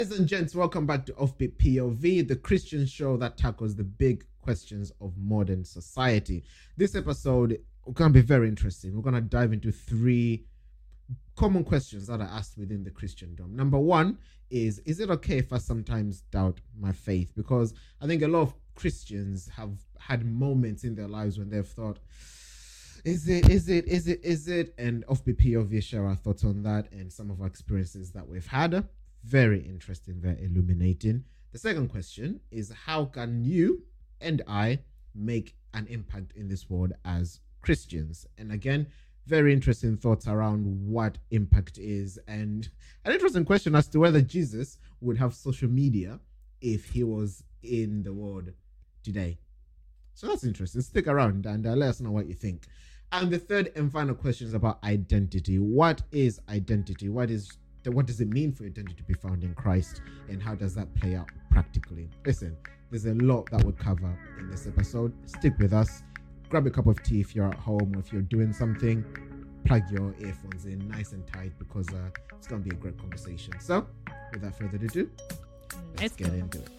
Ladies and gents, welcome back to Offbeat POV, the Christian show that tackles the big questions of modern society. This episode is going to be very interesting. We're going to dive into three common questions that are asked within the Christendom. Number one is it okay if I sometimes doubt my faith? Because I think a lot of Christians have had moments in their lives when they've thought, is it? And Offbeat POV share our thoughts on that and some of our experiences that we've had. Very interesting, very illuminating. The second question is, how can you and I make an impact in this world as Christians? And again, very interesting thoughts around what impact is, and an interesting question as to whether Jesus would have social media if he was in the world today. So that's interesting. Stick around and let us know what you think. And the third and final question is about identity. What is identity? What does it mean for identity to be found in Christ, and how does that play out practically? Listen, there's a lot that we'll cover in this episode. Stick with us. Grab a cup of tea if you're at home, or if you're doing something, plug your earphones in nice and tight, because it's going to be a great conversation. So, without further ado, let's get into it.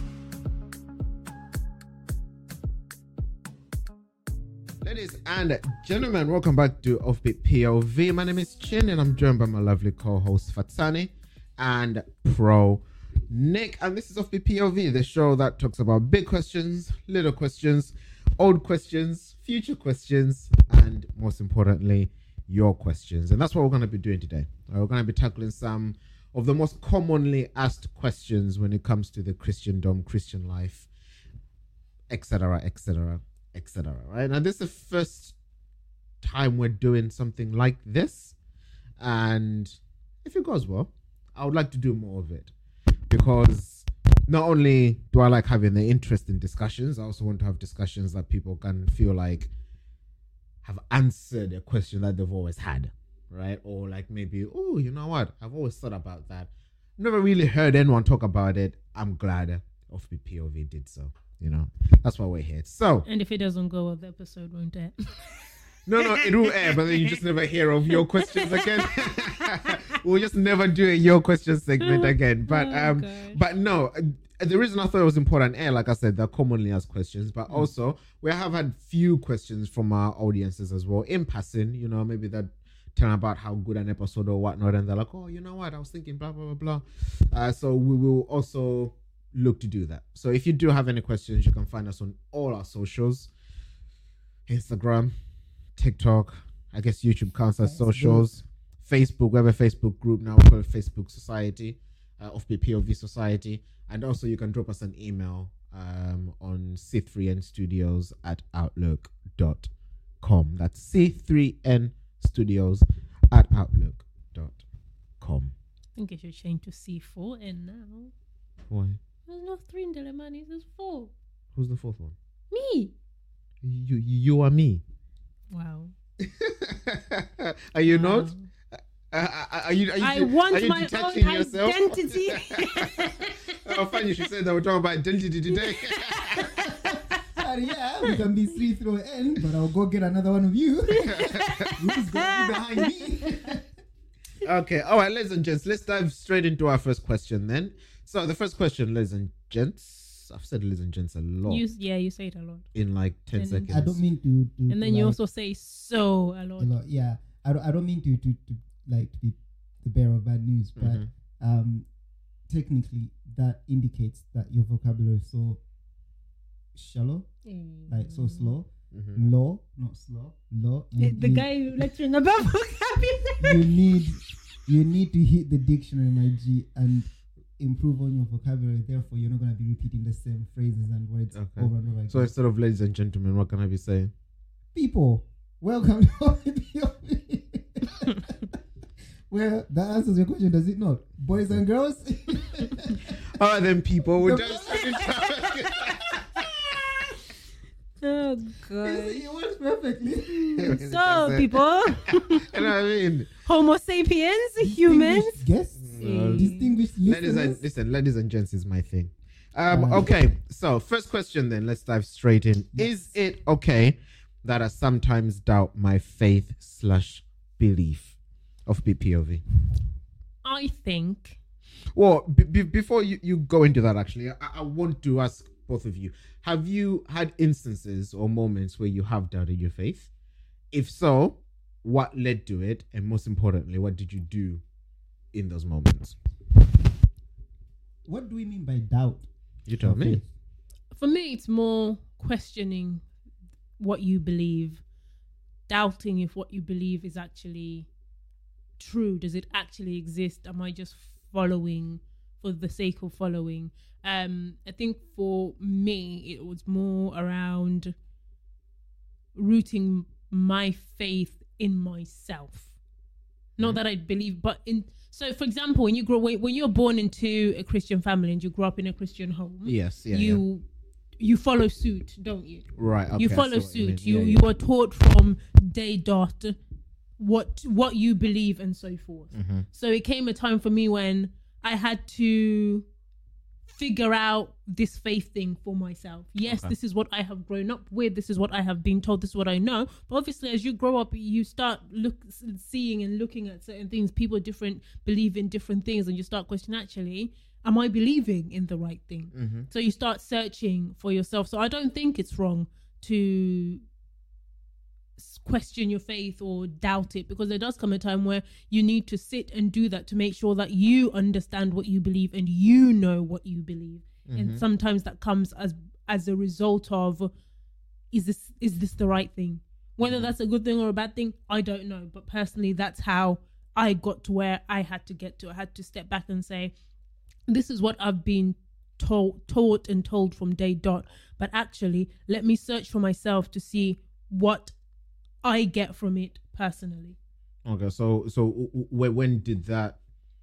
Ladies and gentlemen, welcome back to Offbeat POV. My name is Chin, and I'm joined by my lovely co-host Fatsani and Pro Nick. And this is Offbeat POV, the show that talks about big questions, little questions, old questions, future questions, and most importantly, your questions. And that's what we're going to be doing today. We're going to be tackling some of the most commonly asked questions when it comes to the Christendom, Christian life, etc., etc., etc. Right? Now, this is the first time we're doing something like this, and if it goes well, I would like to do more of it, because not only do I like having the interesting discussions, I also want to have discussions that people can feel like have answered a question that they've always had, right? Or like maybe, oh, you know what, I've always thought about that, never really heard anyone talk about it. I'm glad Offbeat POV did so. You know, that's why we're here. So, and if it doesn't go well, the episode won't air. No, it will air, but then you just never hear of your questions again. We'll just never do a your questions segment again. But no, the reason I thought it was important, like I said, they're commonly asked questions, but also we have had few questions from our audiences as well in passing. You know, maybe they're telling about how good an episode or whatnot, and they're like, oh, you know what, I was thinking blah blah blah blah. So we will also look to do that. So if you do have any questions, you can find us on all our socials: Instagram, TikTok, I guess YouTube counts as socials, Facebook. We have a Facebook group now called Facebook Society, Offbeat POV Society, and also you can drop us an email on c3nstudios@outlook.com. That's c3nstudios@outlook.com. I think it should change to C4N now. Why? There's no 3 in Delemani, there's 4. Who's the fourth one? Me. You are me. Wow. Are you not? Are you? I want my own yourself? identity. Oh, fine. You should say that we're talking about identity today. Yeah, we can be 3 through N, but I'll go get another one of you. Who's going to be behind me? Okay. All right, ladies and gents, let's dive straight into our first question then. So the first question, ladies and gents, I've said ladies and gents a lot. You say it a lot. In like 10 seconds. I don't mean to and then you also say so a lot. Yeah. I don't mean to be the bearer of bad news, but technically that indicates that your vocabulary is so shallow, like so slow. Low, not slow. Low. The guy lecturing about vocabulary. You need to hit the dictionary, my G, and improve on your vocabulary. Therefore, you're not going to be repeating the same phrases and words over and over again. So instead of ladies and gentlemen, what can I be saying? People, welcome to POV. Well, that answers your question, does it not? Boys and girls? All right, then, people. We're just... Oh, God. It works perfectly. So, people. You know what I mean? Homo sapiens, humans. Guests, distinguished listeners. Ladies and gents is my thing. Okay, so first question then. Let's dive straight in. Yes. Is it okay that I sometimes doubt my faith/belief of POV? I think. Well, before you go into that, actually, I want to ask both of you: have you had instances or moments where you have doubted your faith? If so, what led to it, and most importantly, what did you do in those moments? What do we mean by doubt? You tell me. For me, it's more questioning what you believe, doubting if what you believe is actually true. Does it actually exist? Am I just following for the sake of following? I think for me, it was more around rooting my faith in myself. Not that I believe, but in. So, for example, when you're born into a Christian family and you grow up in a Christian home, you follow suit, don't you? Right. Okay, you follow suit. You are taught from day dot what you believe and so forth. Mm-hmm. So it came a time for me when I had to figure out this faith thing for myself. Yes, This is what I have grown up with. This is what I have been told. This is what I know. But obviously, as you grow up, you start seeing and looking at certain things. People believe in different things, and you start questioning, actually, am I believing in the right thing? Mm-hmm. So you start searching for yourself. So I don't think it's wrong to question your faith or doubt it, because there does come a time where you need to sit and do that to make sure that you understand what you believe and you know what you believe. Mm-hmm. And sometimes that comes as a result of, is this the right thing? Whether that's a good thing or a bad thing, I don't know. But personally, that's how I got to where I had to get to. I had to step back and say, this is what I've been taught and told from day dot. But actually, let me search for myself to see what I get from it personally. Okay, so when did that,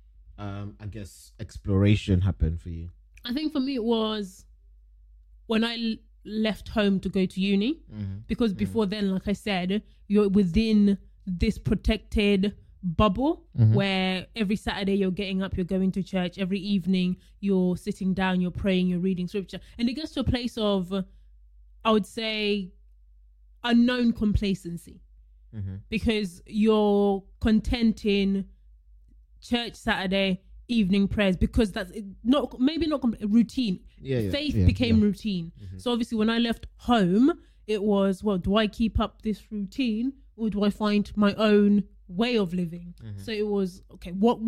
I guess, exploration happen for you? I think for me it was when I left home to go to uni, because before then, like I said, you're within this protected bubble where every Saturday you're getting up, you're going to church, every evening you're sitting down, you're praying, you're reading scripture, and it gets to a place of, I would say, unknown complacency, because you're content in church Saturday evening prayers, because that's not routine. Faith became routine. So obviously when I left home, it was, well, do I keep up this routine or do I find my own way of living? So it was, okay,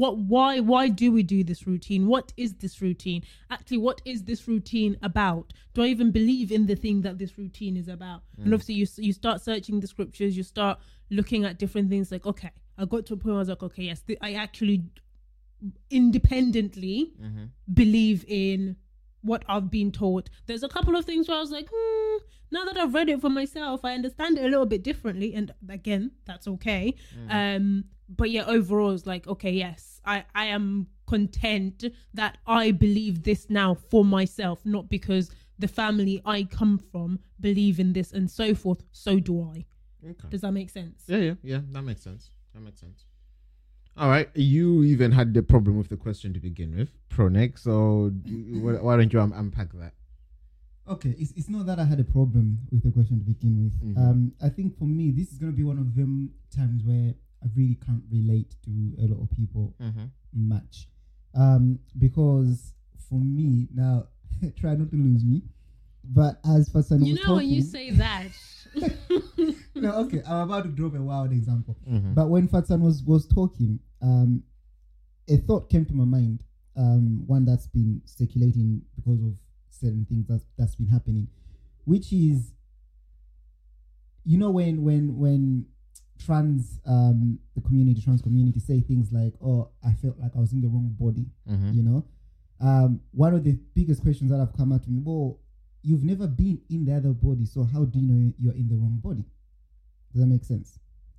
why do we do this routine? What is this routine? Actually, what is this routine about? Do I even believe in the thing that this routine is about? And obviously you start searching the scriptures, you start looking at different things, like, okay, I got to a point where I was like, okay, yes, I actually independently believe in what I've been taught. There's a couple of things where I was like, now that I've read it for myself, I understand it a little bit differently, and again, that's okay. But yeah, overall it's like, okay, yes, I am content that I believe this now for myself, not because the family I come from believe in this and so forth, so do I. Okay. Does that make sense? Yeah, that makes sense. All right, you even had the problem with the question to begin with, Pronek, so why don't you unpack that? Okay, it's not that I had a problem with the question to begin with. I think for me, this is going to be one of them times where I really can't relate to a lot of people much. Because for me, now, try not to lose me, but as Fasani was talking... when you say that... No, okay, I'm about to drop a wild example. But when Fatsan was talking, a thought came to my mind, one that's been circulating because of certain things that's been happening, which is, when trans community say things like, oh, I felt like I was in the wrong body, one of the biggest questions that have come out to me, well, you've never been in the other body, so how do you know you're in the wrong body? Does that make sense?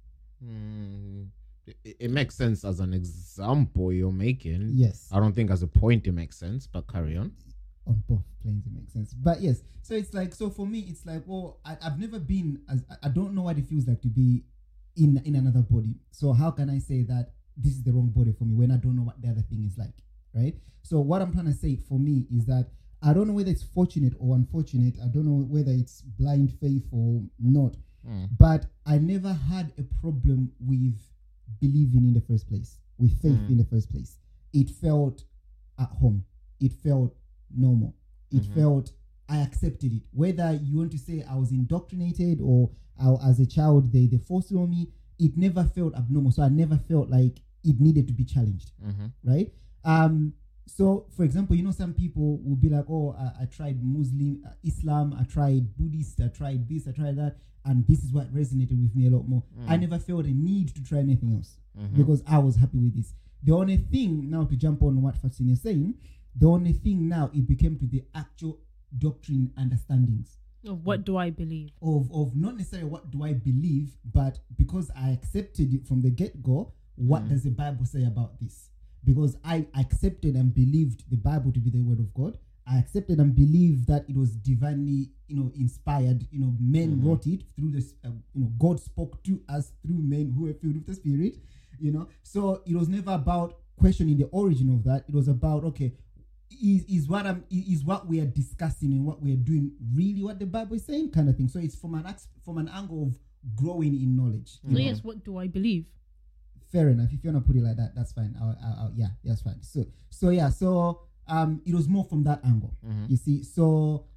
It makes sense as an example you're making. Yes. I don't think as a point it makes sense, but carry on. On both planes it makes sense. But yes, so it's like, so for me, it's like, well, I've never been, I don't know what it feels like to be in another body. So how can I say that this is the wrong body for me when I don't know what the other thing is like, right? So what I'm trying to say for me is that I don't know whether it's fortunate or unfortunate. I don't know whether it's blind faith or not. But I never had a problem with believing in the first place, with faith in the first place. It felt at home. It felt normal. It felt, I accepted it. Whether you want to say I was indoctrinated or as a child they forced it on me, it never felt abnormal. So I never felt like it needed to be challenged, right? So, for example, some people will be like, oh, I tried Islam, I tried Buddhist, I tried this, I tried that, and this is what resonated with me a lot more. I never felt a need to try anything else because I was happy with this. The only thing, now to jump on what Faustine is saying, the only thing now, it became to the actual doctrine understandings. Of what do I believe? Of not necessarily what do I believe, but because I accepted it from the get-go, what does the Bible say about this? Because I accepted and believed the Bible to be the word of God. I accepted and believed that it was divinely, inspired. Men wrote it through this. God spoke to us through men who were filled with the Spirit. So it was never about questioning the origin of that. It was about, okay, is what we are discussing and what we are doing really what the Bible is saying, kind of thing. So it's from an angle of growing in knowledge. So yes, what do I believe? Fair enough. If you want to put it like that, that's fine. Yeah, that's fine. So it was more from that angle. You see. So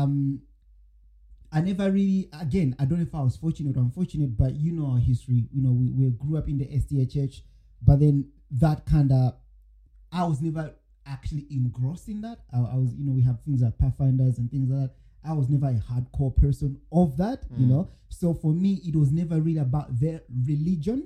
I never really, again, I don't know if I was fortunate or unfortunate, but our history. We grew up in the SDA church, but then that I was never actually engrossed in that. I was, we have things like Pathfinders and things like that. I was never a hardcore person of that, So for me, it was never really about their religion.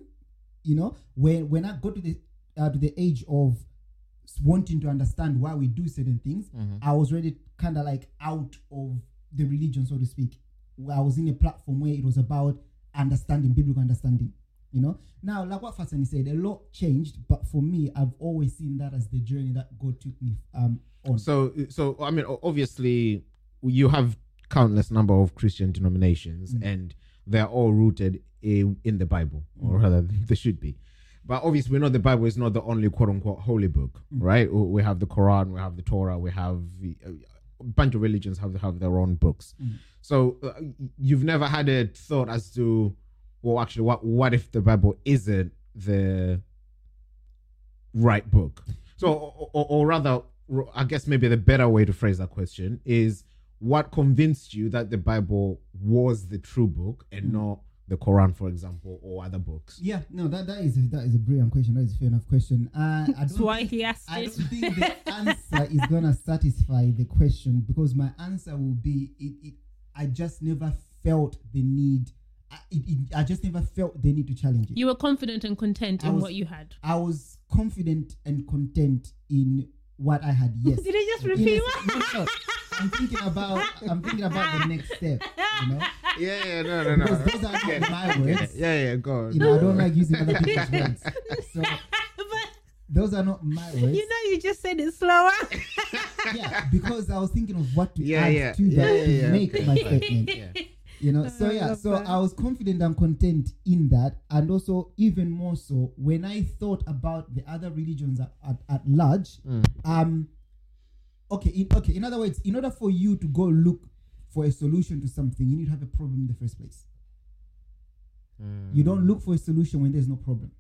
When I got to the age of wanting to understand why we do certain things, I was already kind of like out of the religion, so to speak. I was in a platform where it was about biblical understanding. Now, like what Faustine said, a lot changed, but for me, I've always seen that as the journey that God took me on. So I mean, obviously, you have countless number of Christian denominations, and they're all rooted in the Bible, or rather, they should be. But obviously, we know the Bible is not the only quote-unquote holy book, right? We have the Quran, we have the Torah, we have a bunch of religions have their own books. So you've never had a thought as to, well, actually, what if the Bible isn't the right book? So, or rather, I guess maybe the better way to phrase that question is, what convinced you that the Bible was the true book and not the Quran, for example, or other books? Yeah, no, that is a brilliant question. That is a fair enough question. That's why he asked it. I don't think the answer is gonna satisfy the question, because my answer will be I just never felt the need. I just never felt the need to challenge it. You were confident and content in what you had. I was confident and content in what I had. Yes. Did I just repeat what? No. I'm thinking about the next step. Yeah, no. Because those are not my words. Yeah, go on. I don't like using other people's words. So those are not my words. You just said it slower. Yeah, because I was thinking of what to add to that to make my statement. So I was confident and content in that, and also even more so when I thought about the other religions at large. In other words, in order for you to go look for a solution to something, you need to have a problem in the first place. You don't look for a solution when there's no problem.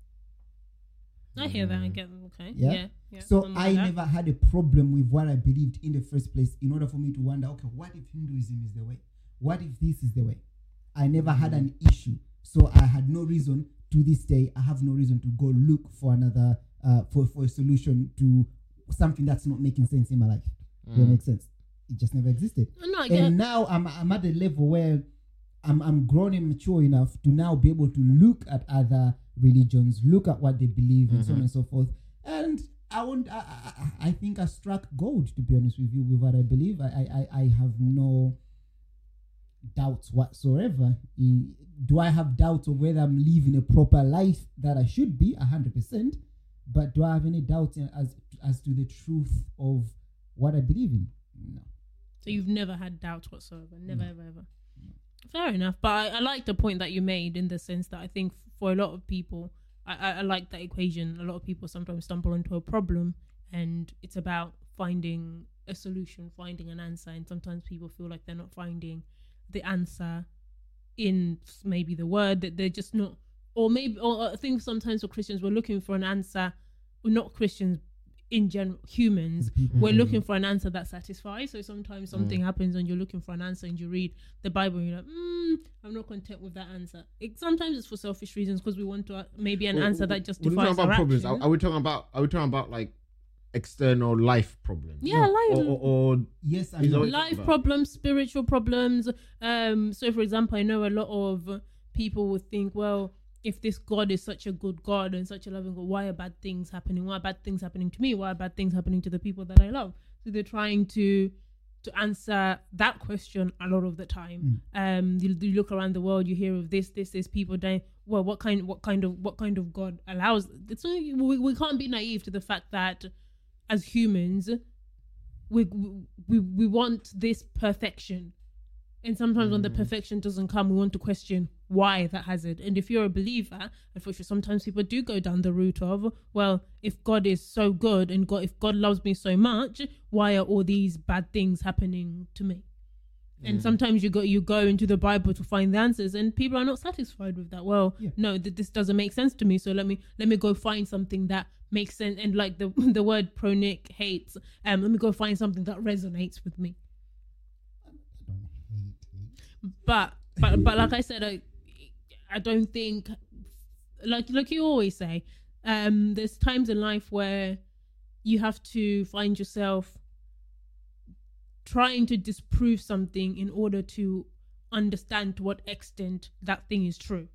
I hear that. I get that. Okay. Yeah. So I never had a problem with what I believed in the first place, in order for me to wonder, okay, what if Hinduism is the way? What if this is the way? I never had an issue. So I had no reason, to this day, I have no reason to go look for another, for a solution to something that's not making sense in my life. Does that make sense? It just never existed. No, I get and now I'm at a level where I'm grown and mature enough to now be able to look at other religions, look at what they believe, and so on and so forth. And I think I struck gold, to be honest with you, with what I believe. I have no doubts whatsoever. Do I have doubts of whether I'm living a proper life that I should be? 100%. But do I have any doubts as to the truth of what I believe in? No. So you've never had doubts whatsoever? Never, ever. No. Fair enough. But I like the point that you made, in the sense that I think for a lot of people, I like that equation. A lot of people sometimes stumble into a problem, and it's about finding a solution, finding an answer. And sometimes people feel like they're not finding the answer in maybe the word, that they're just not, or I think sometimes for Christians, we're looking for an answer, not Christians, in general, humans, people. we're looking for an answer that satisfies. So sometimes something happens and you're looking for an answer and you read the Bible and you're like, I'm not content with that answer. Sometimes it's for selfish reasons because we want to maybe an answer that justifies our problems. action. Are we talking about like external life problems? Yeah, life. Or yes, I Is know. it- Life problems, spiritual problems. So for example, I know a lot of people would think, well, if this God is such a good God and such a loving God, why are bad things happening? Why are bad things happening to me? Why are bad things happening to the people that I love? So they're trying to answer that question a lot of the time. You look around the world, you hear of this people dying. Well, what kind of God allows? So we can't be naive to the fact that as humans, we want this perfection. And sometimes when the perfection doesn't come, we want to question why that has it. And if you're a believer, unfortunately, sometimes people do go down the route of, well, if God is so good and if God loves me so much, why are all these bad things happening to me? And sometimes you go into the Bible to find the answers, and people are not satisfied with that. Well, no, this doesn't make sense to me. So let me go find something that makes sense. And like the word pro-Nick hates, let me go find something that resonates with me. But like I said, I don't think, like you always say, there's times in life where you have to find yourself trying to disprove something in order to understand to what extent that thing is true.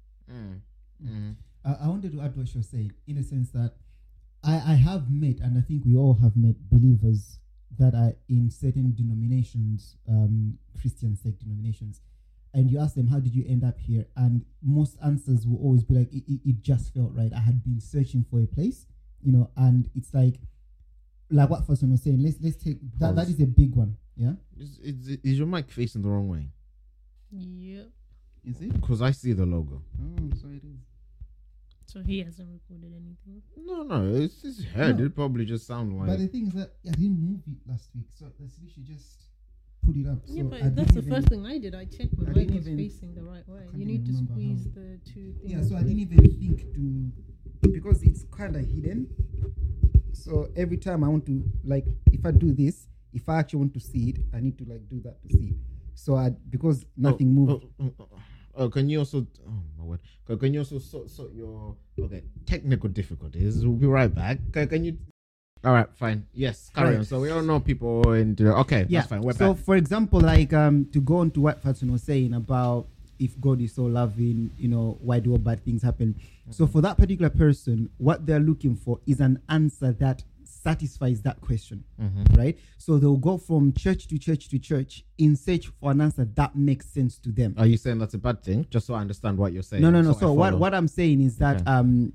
I wanted to add what you're saying, in a sense that I have met, and I think we all have met, believers that are in certain denominations, Christian sect denominations, and you ask them, how did you end up here? And most answers will always be like, it just felt right. I had been searching for a place, and it's like what Fason was saying, let's take that. That is a big one. Yeah. Is your mic facing the wrong way? Yeah. Is it? Because I see the logo. Oh, so it is. So he hasn't recorded anything. No, it's his head. No. It probably just sounded like. But the thing is that I didn't move it last week, so let's literally just put it up. Yeah, So but that's the first thing I did. I checked my I mic didn't was even- facing the right way. can't You need to even remember squeeze how. the two things. Yeah, so I didn't even think to, because it's kind of hidden. So every time I want to, like, if I do this, if I actually want to see it, I need to like do that to see it. So because nothing moved. Can you also? Oh my word! Can you also sort your technical difficulties? We'll be right back. Can you? All right, fine. Yes, carry Right. on. So we all know people and okay, Yeah. that's fine. We're So back. for example, like to go on to what Fatsun was saying about if God is so loving, why do all bad things happen? So for that particular person, what they're looking for is an answer that satisfies that question, right? So they'll go from church to church to church in search for an answer that makes sense to them. Are you saying that's a bad thing? Just so I understand what you're saying. No. I So follow. what I'm saying is that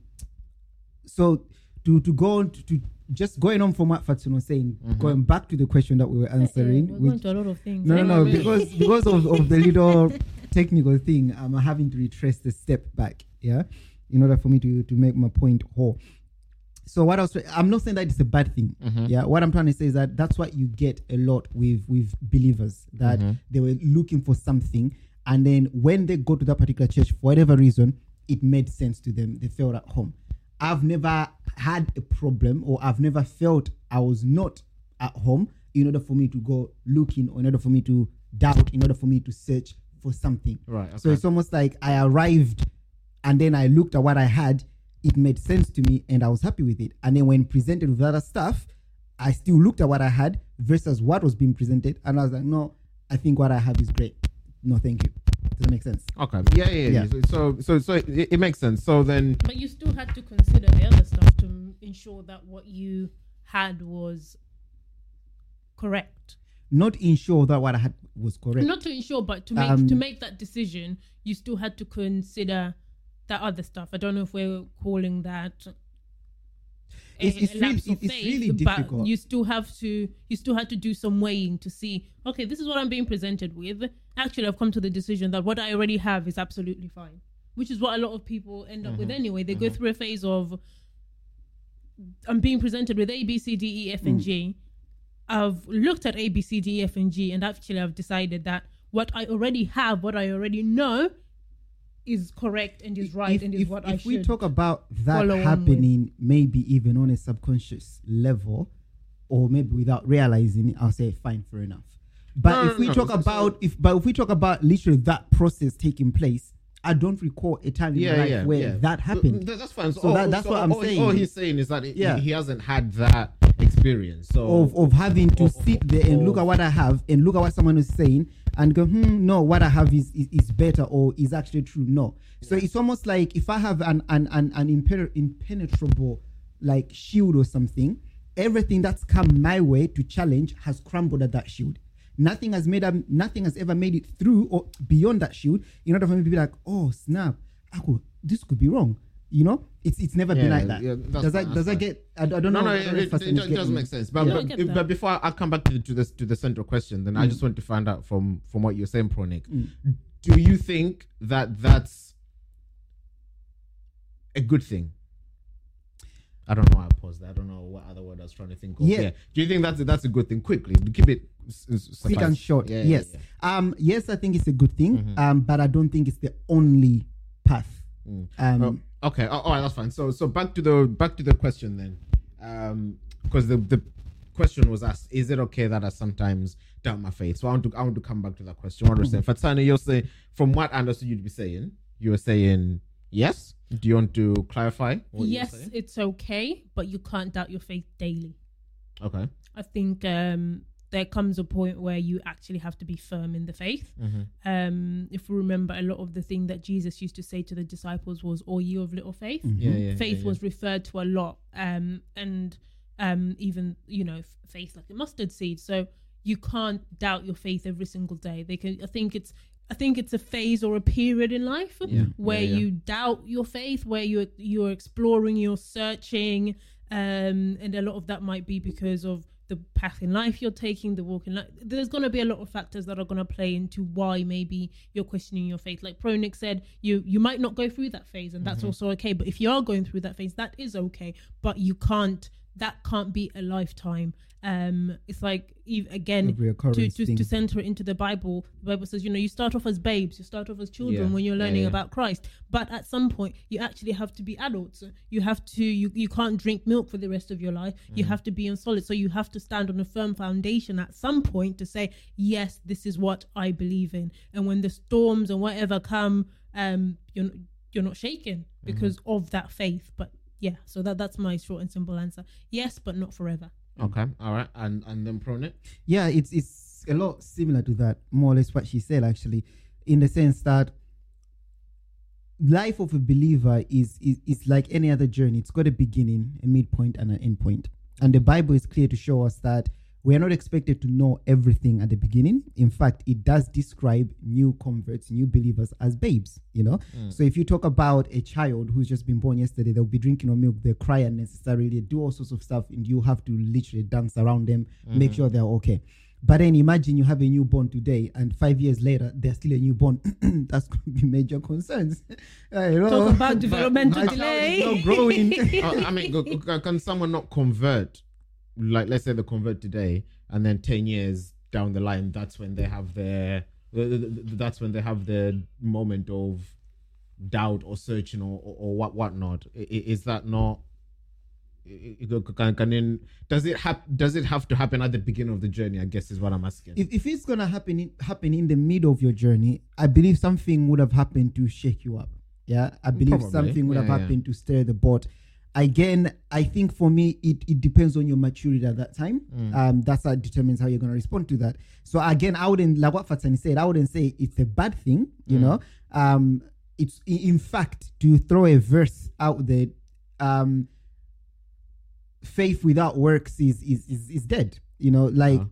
so to go on to just going on from what Fatsun was saying, going back to the question that we were answering, We're going to a lot of things. No, Anyway. because of the little technical thing, I'm having to retrace the step back, in order for me to make my point whole. So I'm not saying that it's a bad thing, What I'm trying to say is that that's what you get a lot with believers, that they were looking for something, and then when they go to that particular church, for whatever reason, it made sense to them. They felt at home. I've never had a problem, or I've never felt I was not at home in order for me to go looking, or in order for me to doubt, in order for me to search for something. Right. Okay. So it's almost like I arrived and then I looked at what I had, it made sense to me and I was happy with it. And then when presented with other stuff, I still looked at what I had versus what was being presented, and I was like, no, I think what I have is great. No, thank you. Does that make sense? Okay. Yeah. So it makes sense. So then. But you still had to consider the other stuff to ensure that what you had was correct. Not ensure that what I had was correct. Not to ensure, but to make that decision, you still had to consider that other stuff. I don't know if we're calling that It's really difficult. But you still had to do some weighing to see, okay, this is what I'm being presented with. Actually, I've come to the decision that what I already have is absolutely fine, which is what a lot of people end up with anyway. They go through a phase of, I'm being presented with A, B, C, D, E, F, and G. I've looked at A, B, C, D, E, F, and G, and actually I've decided that what I already have, what I already know, is correct and is right and is what I should. If we talk about that follow on happening, maybe even on a subconscious level, or maybe without realizing it, I'll say fine, fair enough. But if we talk about literally that process taking place, I don't recall a time in my life where that happened. That's fine. So that's what I'm saying. All he's saying is that he hasn't had that experience. So of having to sit there and look at what I have and look at what someone is saying and go, no, what I have is better or is actually true. No. So it's almost like if I have an impenetrable like shield or something, everything that's come my way to challenge has crumbled at that shield. Nothing has ever made it through or beyond that shield in order for me to be like, oh snap, this could be wrong. You know, it's never been like that. Does that get? I don't know. It does make sense. But before I come back to the central question, then I just want to find out from what you're saying, Pronik. Do you think that that's a good thing? I don't know why I paused there. I don't know what other word I was trying to think of. Yeah. Do you think that's a good thing? Quickly, keep it quick and short. Yes. Yes, I think it's a good thing. But I don't think it's the only path. Okay. All right, that's fine. So back to the question then, because the question was asked: is it okay that I sometimes doubt my faith? So I want to come back to that question. What understand, Fatsana? You're saying, from what I understood you'd be saying, you were saying yes. Do you want to clarify? Yes, it's okay, but you can't doubt your faith daily. Okay. I think there comes a point where you actually have to be firm in the faith. If we remember, a lot of the thing that Jesus used to say to the disciples was, "O ye of little faith." Faith was referred to a lot, and even faith like a mustard seed. So you can't doubt your faith every single day. I think it's a phase or a period in life where you doubt your faith, where you're exploring, you're searching, and a lot of that might be because of the path in life you're taking, the walk in life. There's going to be a lot of factors that are going to play into why maybe you're questioning your faith. Like Pronik said, you might not go through that phase, and that's also okay. But if you are going through that phase, that is okay. But that can't be a lifetime. It's like, again, to center it into the Bible says, you start off as babes, you start off as children when you're learning about Christ, but at some point you actually have to be adults. You have to, you can't drink milk for the rest of your life. You have to be on solid. So you have to stand on a firm foundation at some point to say, yes, this is what I believe in. And when the storms and whatever come, you're not shaken because of that faith. But so that's my short and simple answer. Yes, but not forever. Okay, all right, and then Pronik? Yeah, it's a lot similar to that, more or less what she said actually, in the sense that life of a believer is like any other journey. It's got a beginning, a midpoint, and an end point. And the Bible is clear to show us that we are not expected to know everything at the beginning. In fact, it does describe new converts, new believers as babes, So if you talk about a child who's just been born yesterday, they'll be drinking milk, they cry unnecessarily, they do all sorts of stuff, and you have to literally dance around them, make sure they're okay. But then imagine you have a newborn today, and 5 years later, they're still a newborn. That's going to be major concerns. Talk about developmental delay. Not growing. Can someone not convert? Like, let's say they convert today, and then 10 years down the line, that's when they have their moment of doubt or searching or whatnot. Is that not? Does it have to happen at the beginning of the journey? I guess is what I'm asking. If it's gonna happen in the middle of your journey, I believe something would have happened to shake you up. Yeah, I believe something would have happened to stir the boat. Again, I think for me, it depends on your maturity at that time. That's what determines how you're going to respond to that. So again, I wouldn't, like what Fatsani said, I wouldn't say it's a bad thing, It's, in fact, to throw a verse out there, faith without works is dead. You're going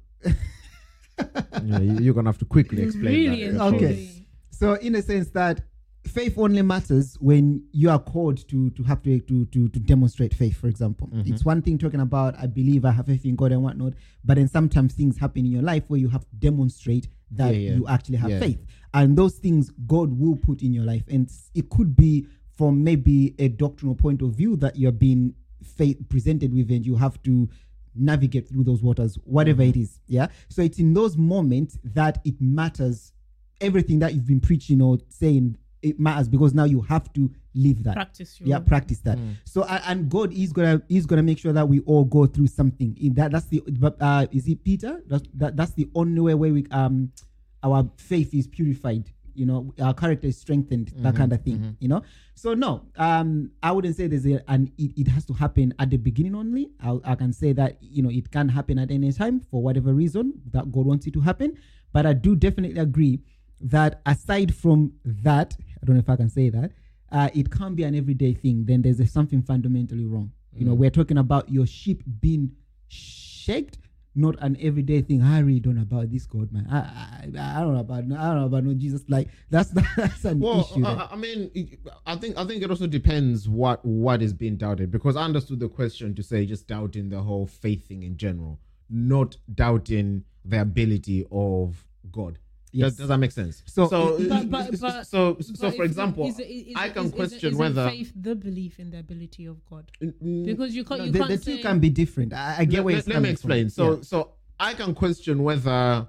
to have to quickly explain that. Okay. So in a sense that faith only matters when you are called to have to demonstrate faith, for example. It's one thing talking about, I believe, I have faith in God and whatnot, but then sometimes things happen in your life where you have to demonstrate that you actually have faith. And those things God will put in your life. And it could be from maybe a doctrinal point of view that you're being presented with, and you have to navigate through those waters, whatever it is. Yeah. So it's in those moments that it matters, everything that you've been preaching or saying it matters because now you have to live that. Practice that. So and God is gonna make sure that we all go through something. In that's the is it Peter? That's the only way where we our faith is purified. Our character is strengthened. That kind of thing. So no, I wouldn't say there's it has to happen at the beginning only. I can say that it can happen at any time for whatever reason that God wants it to happen. But I do definitely agree that aside from that, I don't know if I can say that, it can't be an everyday thing. Then there's something fundamentally wrong. We're talking about your ship being shaked, not an everyday thing. I really don't know about this God, man. I don't know about no Jesus. Like that's an issue. I think it also depends what is being doubted, because I understood the question to say just doubting the whole faith thing in general, not doubting the ability of God. Yes. Does that make sense? So for example, I can question whether faith the belief in the ability of God, because you can't. The two can be different. I get where it's coming from. Let me explain. So I can question whether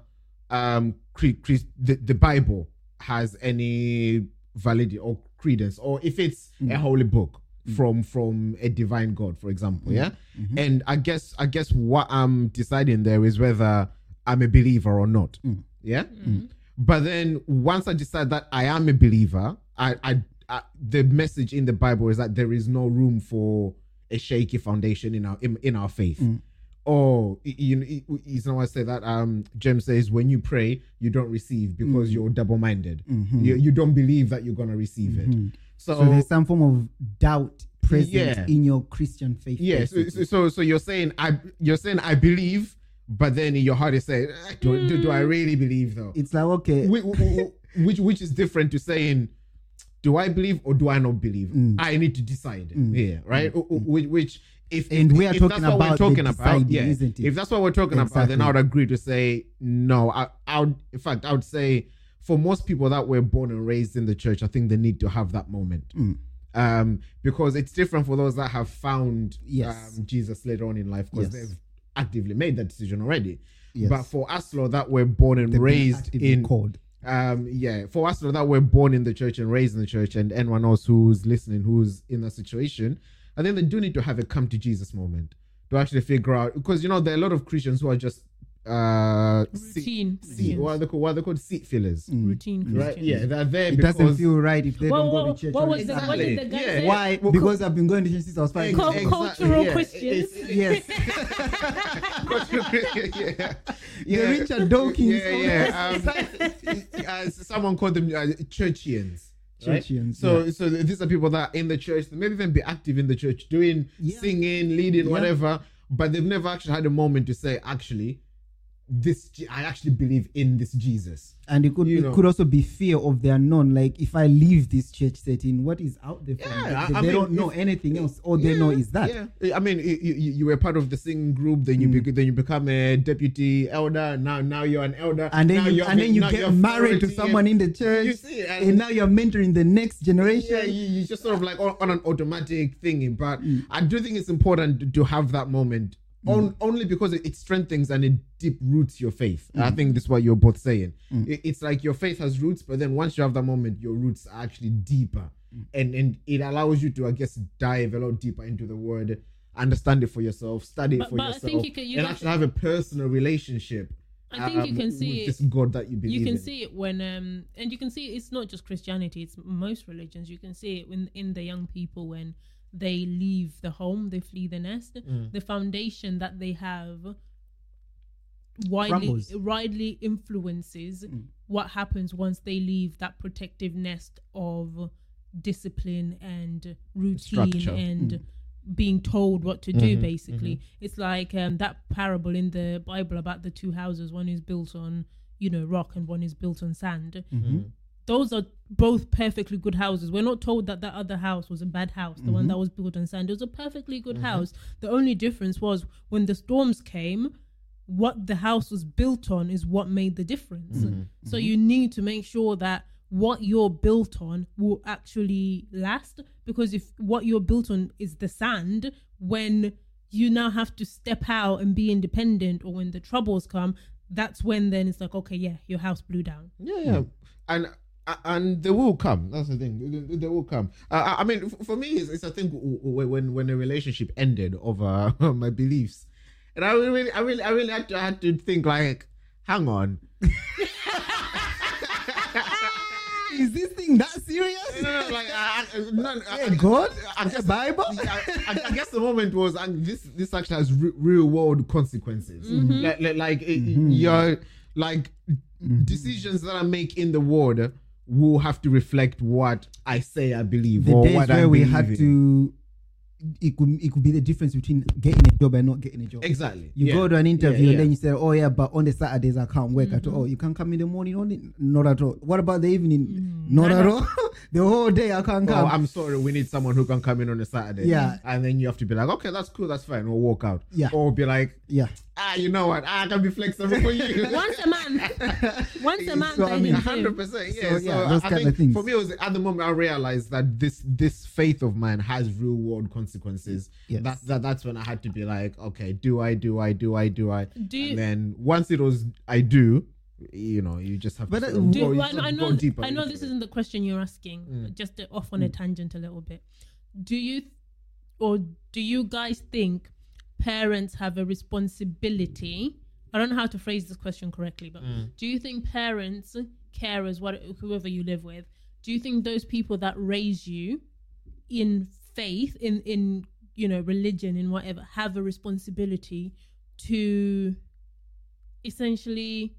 the Bible has any validity or credence, or if it's a holy book from a divine God, for example. And I guess what I'm deciding there is whether I'm a believer or not. But then once I decide that I am a believer, I the message in the Bible is that there is no room for a shaky foundation in our faith. Or you know I say that James says when you pray you don't receive because you're double-minded. You don't believe that you're gonna receive it. So there's some form of doubt present in your Christian faith. Yes. So you're saying I believe. But then in your heart you say, do I really believe though? It's like, okay. Which is different to saying, do I believe or do I not believe? I need to decide here, right? Which if we are talking that's what about we're talking deciding, about, isn't it? If that's what we're talking about, then I would agree to say no. I would say for most people that were born and raised in the church, I think they need to have that moment. Because it's different for those that have found Jesus later on in life, because they've actively made that decision already. But for us that were born and raised in for us that were born in the church and raised in the church, and anyone else who's listening who's in that situation, I think they do need to have a come to Jesus moment to actually figure out, because there are a lot of Christians who are just routine. What are they called? Seat fillers. Routine Christians. Right? Yeah, they're there. It doesn't feel right if they don't go to church. What did the guy say? Why? Because I've been going to church since I was 5 years old. Cultural Christians. Yes. The Richard Dawkins. Someone called them Churchians. Right? So these are people that are in the church, maybe even be active in the church, doing singing, leading, whatever, but they've never actually had a moment to say, actually, I actually believe in this Jesus. And it could also be fear of the unknown. Like, if I leave this church setting, what is out there for me? They don't know anything else. All they know is that. Yeah. I mean, you were part of the singing group, then you become a deputy elder. Now you're an elder, and then you get married to someone in the church. You see, and now you're mentoring the next generation. Yeah, you just sort of like on an automatic thing. But I do think it's important to have that moment. Only because it strengthens and it deep roots your faith. I think this is what you're both saying. It's like your faith has roots, but then once you have that moment, your roots are actually deeper. And it allows you to, I guess, dive a lot deeper into the word, understand it for yourself, study it for yourself, I think and actually have a personal relationship. I think you can see with this God that you believe in. You can see it when, and you can see it's not just Christianity, it's most religions. You can see it in the young people when they leave the home, they flee the nest. The foundation that they have widely influences what happens once they leave that protective nest of discipline and routine structure. And being told what to do. Basically, it's like that parable in the Bible about the two houses. One is built on rock and one is built on sand. Those are both perfectly good houses. We're not told that other house was a bad house. The one that was built on sand, it was a perfectly good house. The only difference was when the storms came, what the house was built on is what made the difference. So you need to make sure that what you're built on will actually last, because if what you're built on is the sand, when you now have to step out and be independent, or when the troubles come, that's when then it's like, okay, your house blew down. And And they will come. That's the thing. They will come. I mean, for me, it's I think when a relationship ended over my beliefs, and I really had to think like, hang on. Is this thing that serious? No, like God, I guess Bible. I guess the moment was this actually has real world consequences. Your decisions that I make in the world will have to reflect what I say I believe. The or days what where I we believe had in. to. It could be the difference between getting a job and not getting a job. Exactly. You go to an interview and then you say, "Oh yeah, but on the Saturdays I can't work at all." Oh, you can come in the morning only? Not at all. What about the evening? Not at all. The whole day I can't come. Oh, I'm sorry. We need someone who can come in on a Saturday. Yeah. And then you have to be like, okay, that's cool, that's fine. We'll walk out. Yeah. Or be like, yeah. You know what? I can be flexible for you. Once a month. So, I mean, 100%. Yeah. So those I kind think of things. for me, it was at the moment I realized that this faith of mine has real world consequences. Yes. That's when I had to be like, okay, do I? Do you- And then once it was I do, you just have But to I go deeper. know into this it. isn't the question you're asking, but just off on a tangent a little bit. Do you guys think parents have a responsibility? I don't know how to phrase this question correctly, but do you think parents, carers, whoever you live with, do you think those people that raise you in faith, in religion, in whatever, have a responsibility to essentially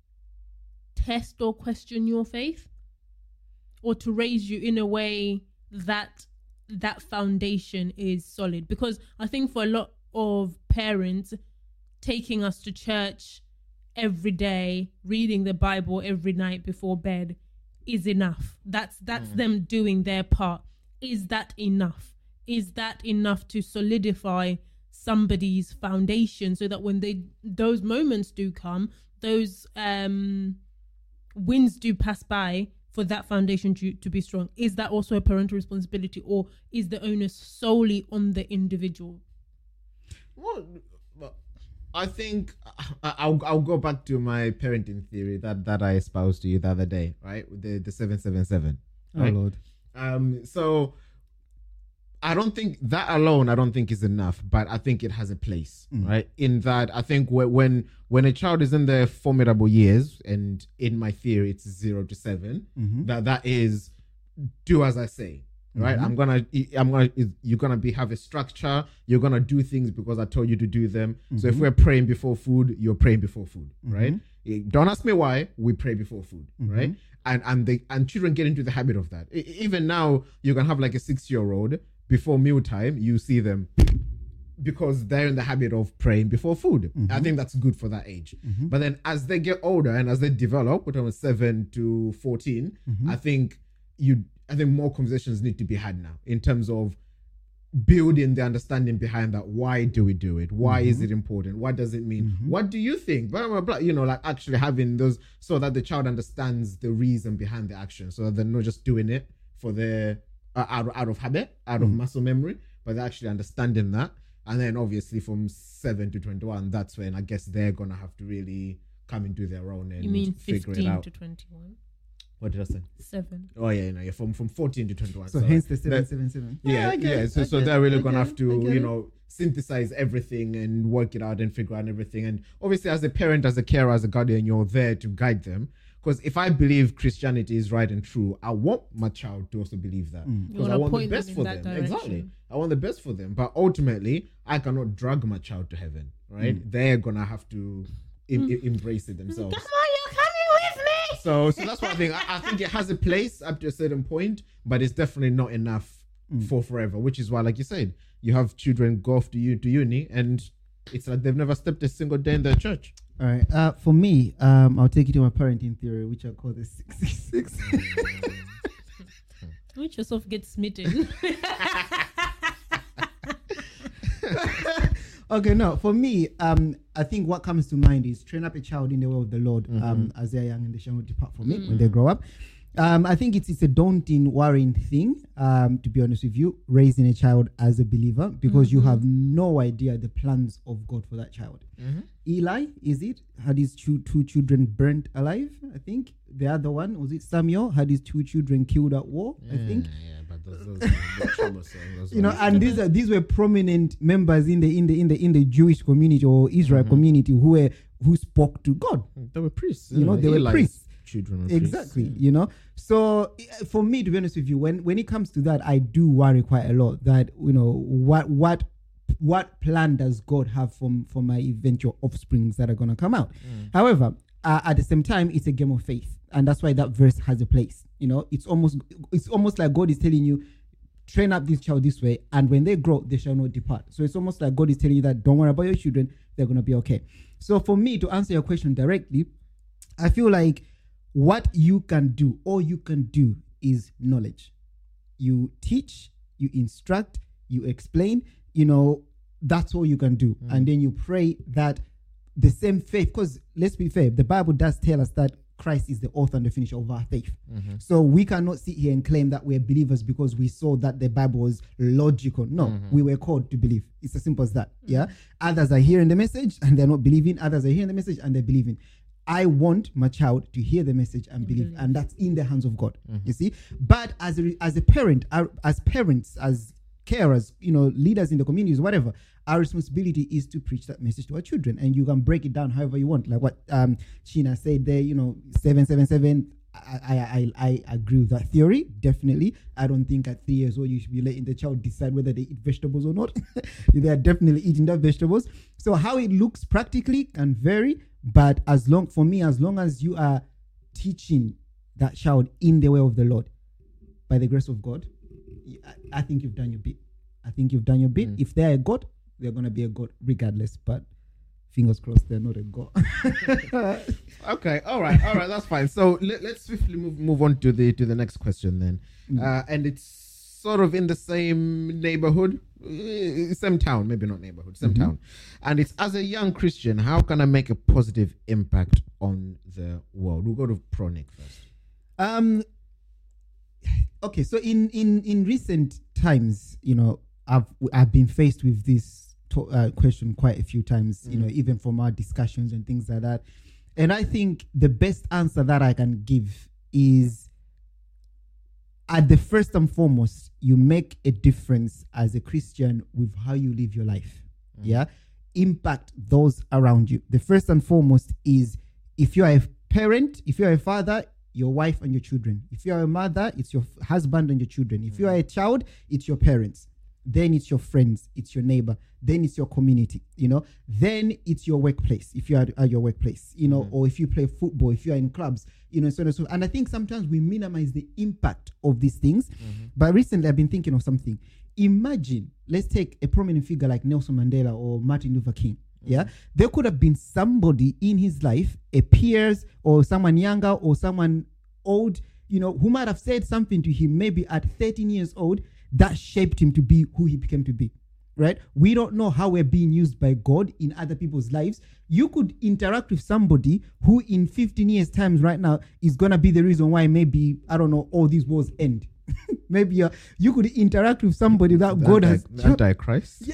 test or question your faith, or to raise you in a way that foundation is solid? Because I think for a lot of parents, taking us to church every day, reading the Bible every night before bed is enough. That's them doing their part. Is that enough? Is that enough to solidify somebody's foundation so that when those moments do come, those winds do pass by, for that foundation to be strong? Is that also a parental responsibility, or is the onus solely on the individual? Well, I think I'll go back to my parenting theory that I espoused to you the other day, right? The 777. Right? Oh Lord. So I don't think that alone, I don't think is enough, but I think it has a place, right? In that, I think when a child is in their formidable years, and in my theory, it's 0 to 7, that is do as I say, right? You're gonna have a structure. You're gonna do things because I told you to do them. So if we're praying before food, you're praying before food, right? Don't ask me why. We pray before food, right? And children get into the habit of that. Even now, you can have like a 6-year-old. Before mealtime, you see them because they're in the habit of praying before food. I think that's good for that age. But then as they get older and as they develop, between 7 to 14, I think more conversations need to be had now in terms of building the understanding behind that. Why do we do it? Why is it important? What does it mean? What do you think? Blah, blah, blah. Like actually having those so that the child understands the reason behind the action, so that they're not just doing it for their out of habit, out of muscle memory, but they're actually understanding that. And then obviously from 7 to 21, that's when I guess they're gonna have to really come and do their own and you mean figure it 15 out. to 21? What did I say? 7. Oh yeah, from 14 to 21. So hence the 777. Yeah. So they're really gonna have to synthesize everything and work it out and figure out everything. And obviously, as a parent, as a carer, as a guardian, you're there to guide them. Because if I believe Christianity is right and true, I want my child to also believe that. Because I want the best for them. Exactly. I want the best for them. But ultimately, I cannot drag my child to heaven, right? They're going to have to embrace it themselves. Come on, you're coming with me! So that's what I think. I think it has a place up to a certain point, but it's definitely not enough for forever, which is why, like you said, you have children go off to uni and it's like they've never stepped a single day in their church. All right. For me, I'll take you to my parenting theory, which I call the 666. Which yourself gets smitten. Okay, no. For me, I think what comes to mind is train up a child in the way of the Lord as they're young, and they shall not depart from it when they grow up. I think it's a daunting, worrying thing, to be honest with you, raising a child as a believer, because you have no idea the plans of God for that child. Eli, had his two children burnt alive, I think. The other one, was it Samuel, had his 2 children killed at war, I think. Yeah, but those are a bit troublesome. You know, and these were prominent members in the Jewish community or Israel community who spoke to God. They were priests. You know, they were priests. Children were Exactly. priests, You know, so for me, to be honest with you, when it comes to that, I do worry quite a lot that, you know, what plan does God have for my eventual offsprings that are going to come out? However, at the same time, it's a game of faith, and that's why that verse has a place. You know, it's almost like God is telling you, train up this child this way, and when they grow, they shall not depart. So it's almost like God is telling you that don't worry about your children, they're going to be okay. So for me, to answer your question directly, I feel like what you can do, all you can do is knowledge. You teach, you instruct, you explain, you know, that's all you can do. And then you pray that the same faith, because let's be fair, the Bible does tell us that Christ is the author and the finisher of our faith. So we cannot sit here and claim that we're believers because we saw that the Bible was logical. No, we were called to believe. It's as simple as that. Yeah. Others are hearing the message and they're not believing. Others are hearing the message and they're believing. I want my child to hear the message and believe, and that's in the hands of God. You see, but as a parent, as parents, as carers, you know, leaders in the communities, whatever, our responsibility is to preach that message to our children, and you can break it down however you want. Like what Sheena said there, you know, 777. I agree with that theory, definitely. I don't think at 3 years old you should be letting the child decide whether they eat vegetables or not. They are definitely eating their vegetables. So how it looks practically can vary, but as long as you are teaching that child in the way of the Lord, by the grace of God, I think you've done your bit. If they're a God, they're going to be a God regardless, but fingers crossed they're not a God. Okay, all right, that's fine. So let's swiftly move on to the next question then. And it's sort of in the same neighborhood, same town, maybe not neighborhood, same town. And it's, as a young Christian, how can I make a positive impact on the world? We'll go to Pronic first. Okay, so in recent times, you know, I've been faced with this question quite a few times, you know, even from our discussions and things like that. And I think the best answer that I can give is, at the first and foremost, you make a difference as a Christian with how you live your life. Yeah. Impact those around you. The first and foremost is, if you are a parent, if you are a father, your wife and your children. If you are a mother, it's your husband and your children. If you are a child, it's your parents. Then it's your friends, it's your neighbor, then it's your community, you know, then it's your workplace, if you are at your workplace, you know, or if you play football, if you are in clubs, you know, so on and so on. And I think sometimes we minimize the impact of these things. But recently I've been thinking of something. Imagine, let's take a prominent figure like Nelson Mandela or Martin Luther King. Yeah, there could have been somebody in his life, a peers or someone younger or someone old, you know, who might have said something to him maybe at 13 years old that shaped him to be who he became to be, right? We don't know how we're being used by God in other people's lives. You could interact with somebody who in 15 years times right now is going to be the reason why maybe, I don't know, all these wars end. Maybe you could interact with somebody that God has... Antichrist?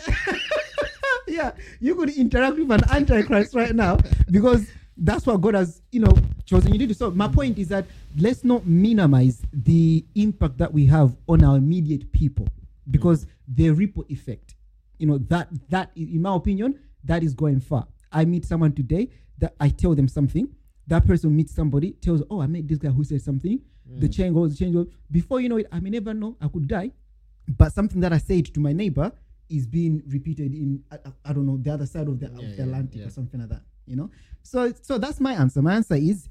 Yeah, you could interact with an Antichrist right now because that's what God has, you know, chosen you to do. So my point is that let's not minimize the impact that we have on our immediate people, because the ripple effect, you know, that in my opinion, that is going far. I meet someone today that I tell them something. That person meets somebody, tells, oh, I met this guy who said something. The chain goes. Before you know it, I may never know, I could die. But something that I said to my neighbor is being repeated in, I don't know, the other side of the Atlantic or something like that, you know? So that's my answer. My answer is,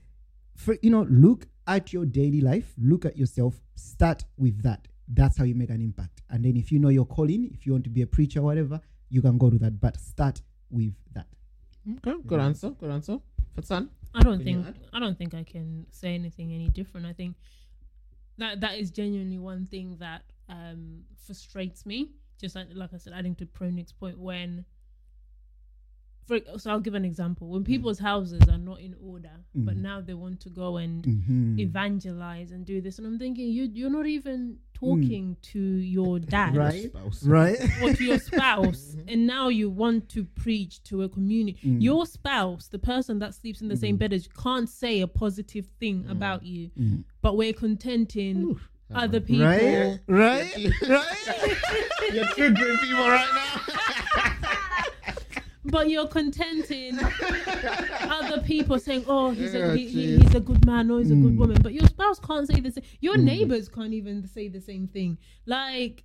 look at your daily life, look at yourself, start with that. That's how you make an impact. And then if you know your calling, if you want to be a preacher or whatever, you can go to that, but start with that. Okay, good answer. Fatsan? I don't think I can say anything any different. I think that is genuinely one thing that frustrates me. Just like I said, adding to Pronic's point, when So I'll give an example. When people's houses are not in order, but now they want to go and evangelize and do this, and I'm thinking, you're not even talking to your dad, right? Right. Or to your spouse, and now you want to preach to a community. Your spouse, the person that sleeps in the same bed as you, can't say a positive thing about you, but we're contenting other people. Right. You're triggering people right now. But you're contenting other people saying, "Oh, he's a good man, or he's a good woman." But your spouse can't say the same. Your neighbors can't even say the same thing. Like,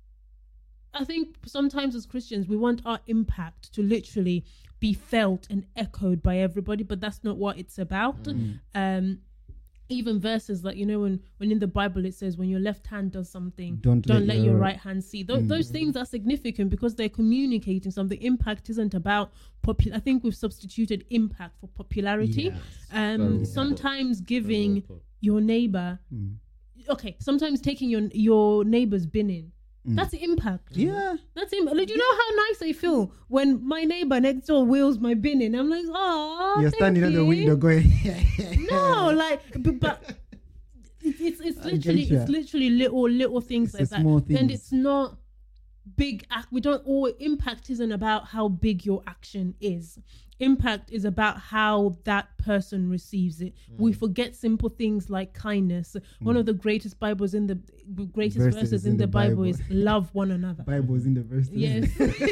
I think sometimes as Christians, we want our impact to literally be felt and echoed by everybody, but that's not what it's about. Even verses like, when in the Bible it says, when your left hand does something, don't let your right hand see. Those things are significant because they're communicating something. Impact isn't about I think we've substituted impact for popularity. Yes. Sometimes giving your neighbor, sometimes taking your neighbor's bin in. That's impact. Yeah. That's impact. Like, do you know how nice I feel when my neighbor next door wheels my bin in? I'm like, oh, you're standing at the window going, no, like, but it's literally little things like that. Small things. And it's not big act. Impact isn't about how big your action is. Impact is about how that person receives it. We forget simple things like kindness. One of the greatest verses in the Bible is love one another. Bible's in the verse. Yes.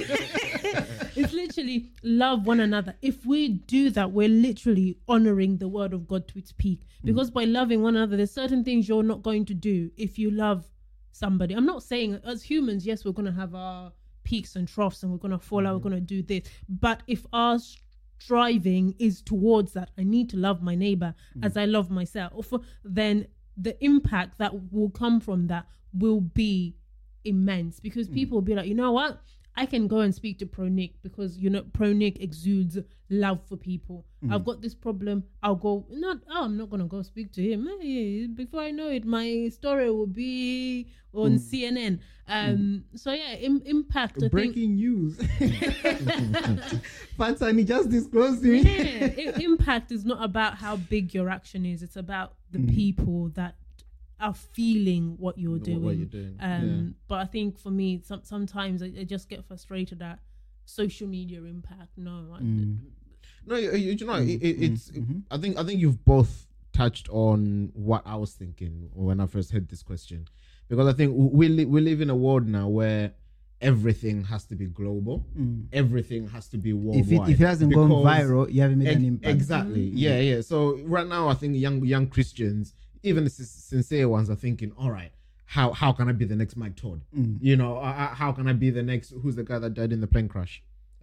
It's literally love one another. If we do that, we're literally honoring the word of God to its peak. Because by loving one another, there's certain things you're not going to do if you love somebody. I'm not saying as humans, yes, we're going to have our peaks and troughs and we're going to fall out, we're going to do this. But if our striving is towards that, I need to love my neighbor as I love myself, then the impact that will come from that will be immense, because people will be like, you know what? I can go and speak to Pro Nick because, Pro Nick exudes love for people. I've got this problem. I'll go, I'm not going to go speak to him. Hey, before I know it, my story will be on CNN. So yeah, impact. Breaking news. Fantani just disclosed to me. Yeah, impact is not about how big your action is. It's about the people that are feeling what you're doing. But I think for me, sometimes I just get frustrated at social media impact. It's. I think you've both touched on what I was thinking when I first heard this question, because I think we live in a world now where everything has to be global. Everything has to be worldwide. If it hasn't gone viral, you haven't made an impact. Exactly. Yeah. So right now, I think young Christians, even the sincere ones, are thinking, all right, how can I be the next Mike Todd? How can I be the next, who's the guy that died in the plane crash?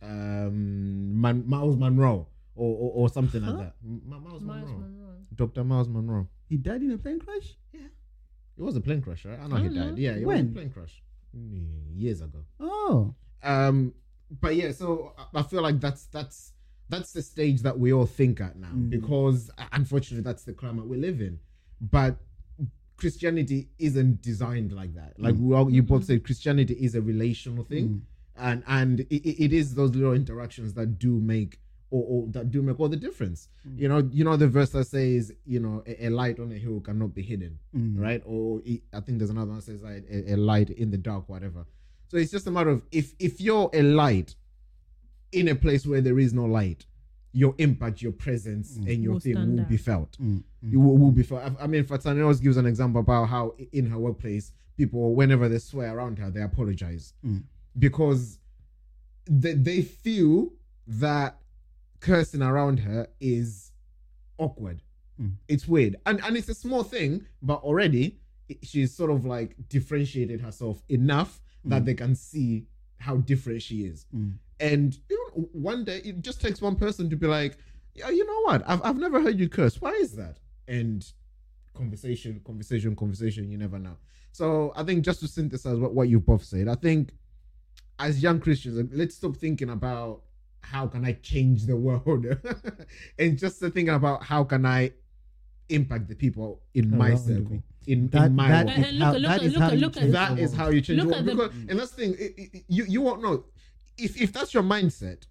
Miles Monroe or something like that. Miles Monroe. Dr. Miles Monroe. He died in a plane crash? Yeah. It was a plane crash, right? I know he died. Yeah, it was a plane crash. Years ago. Oh. But yeah, so I feel like that's the stage that we all think at now, because unfortunately that's the climate we live in. But Christianity isn't designed like that. Like you both said, Christianity is a relational thing, and it is those little interactions that do make or that do make all the difference. You know the verse that says, a light on a hill cannot be hidden, right? Or I think there's another one that says like a light in the dark, whatever. So it's just a matter of if you're a light in a place where there is no light, your impact, your presence, and your thing will be felt. It will be felt. I mean, Fatani always gives an example about how in her workplace, people, whenever they swear around her, they apologize because they feel that cursing around her is awkward. It's weird, and it's a small thing, but already she's sort of like differentiated herself enough that they can see how different she is. And one day it just takes one person to be like, yeah, you know what? I've never heard you curse. Why is that? And conversation. You never know. So I think just to synthesize what you both said, I think as young Christians, let's stop thinking about how can I change the world, and just thinking about how can I impact the people in my circle, in my world. That is how you change the world. And that's the thing, you won't know. If that's your mindset,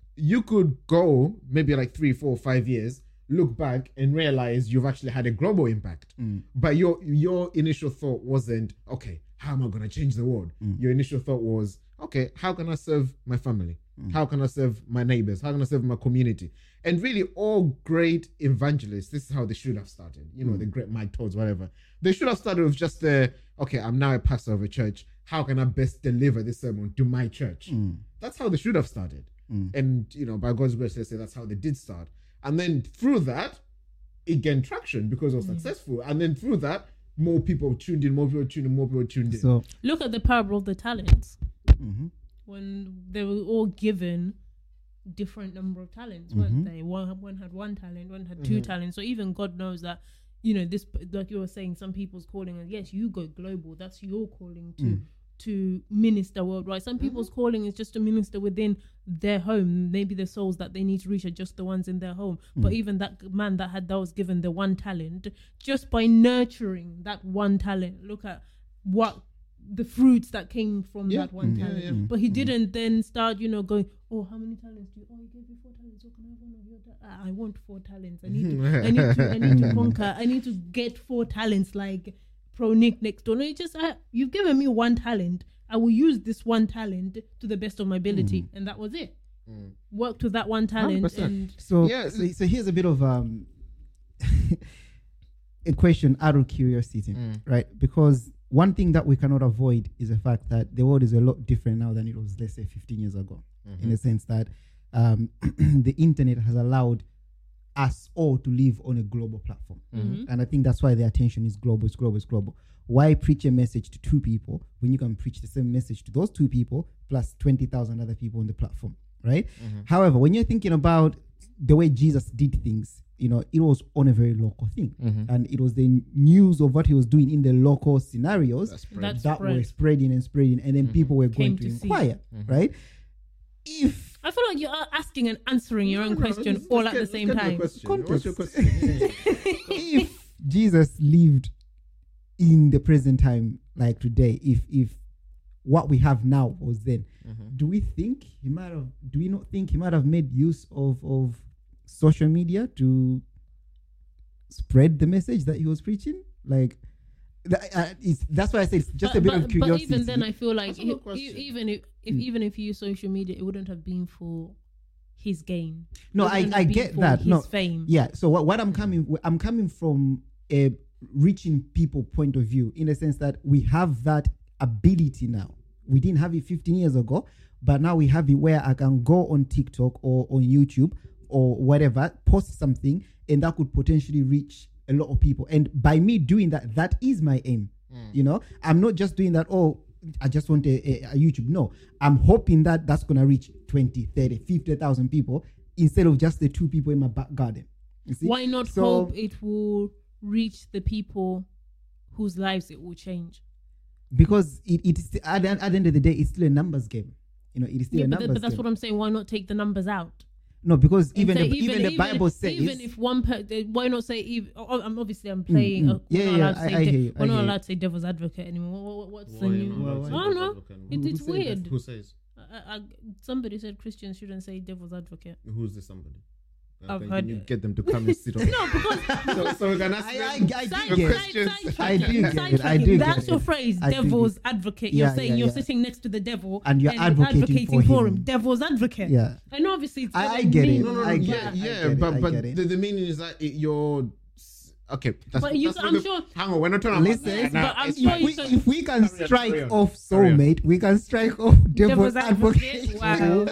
you could go maybe like 3, 4, 5 years, look back and realize you've actually had a global impact. But your initial thought wasn't, okay, how am I going to change the world? Your initial thought was, okay, how can I serve my family? How can I serve my neighbors? How can I serve my community? And really, all great evangelists, this is how they should have started. You know, the great Mike Toads, whatever. They should have started with just okay, I'm now a pastor of a church. How can I best deliver this sermon to my church? That's how they should have started. And, you know, by God's grace, let's say that's how they did start. And then through that, it gained traction because it was successful. And then through that, more people tuned in, more people tuned in. So look at the parable of the talents. When they were all given different number of talents, weren't they? One had 1 talent, one had 2 talents. So even God knows that, you know, this, like you were saying, some people's calling, and yes, you go global. That's your calling to minister worldwide. Some people's calling is just to minister within their home. Maybe the souls that they need to reach are just the ones in their home. But even that man that was given the 1 talent, just by nurturing that 1 talent, look at what the fruits that came from that 1 talent. But he didn't then start, you know, going, oh, how many talents do you? Oh, he gave you 4 talents. Oh, can I have one of your I want 4 talents. I need to conquer. I need to get 4 talents like Pro Nick next door. No, it's just you've given me 1 talent. I will use this 1 talent to the best of my ability, and that was it. Worked with that 1 talent. 100%. And so here's a bit of a question out of curiosity, right? Because one thing that we cannot avoid is the fact that the world is a lot different now than it was, let's say, 15 years ago. In the sense that the internet has allowed us all to live on a global platform. And I think that's why the attention is global, it's global, it's global. Why preach a message to 2 people when you can preach the same message to those 2 people plus 20,000 other people on the platform, right? However, when you're thinking about the way Jesus did things, you know, it was on a very local thing. And it was the news of what he was doing in the local scenarios that were spreading. And then people were going to inquire, right? If I feel like you are asking and answering your own question all at the same time. What's your question? If Jesus lived in the present time, like today, if what we have now was then, do we not think he might have made use of social media to spread the message that he was preaching? Like, that's why I say it's just a bit of curiosity. But even then, I feel like even if you use social media, it wouldn't have been for his gain. No, I get that. His fame. Yeah. So what I'm coming from a reaching people point of view, in the sense that we have that ability now. We didn't have it 15 years ago, but now we have it where I can go on TikTok or on YouTube or whatever, post something, and that could potentially reach a lot of people. And by me doing that, that is my aim. You know, I'm not just doing that, oh, I just want a YouTube. No, I'm hoping that that's going to reach 20, 30, 50,000 people instead of just the 2 people in my back garden. You see? Why not hope it will reach the people whose lives it will change? Because it is at the end of the day, it's still a numbers game. You know, it is still a numbers game. But that's what I'm saying. Why not take the numbers out? No, because even the Bible says, even if one why not say? Obviously I'm playing. We're not allowed to say devil's advocate anymore. What's the new? I don't know. It's weird. Who says? Somebody said Christians shouldn't say devil's advocate. Who's the somebody? I've heard you get them to come and sit on. No, because so we can ask I do get it. That's your phrase, devil's advocate. You're saying you're sitting next to the devil and you're advocating for him. Devil's advocate. Yeah. And obviously, it's I get it. No, I but the meaning is that you're. Okay, I'm sure. Hang on, we're not talking about that. But I'm sure if we can strike off soulmate, we can strike off devil's advocate. Wow.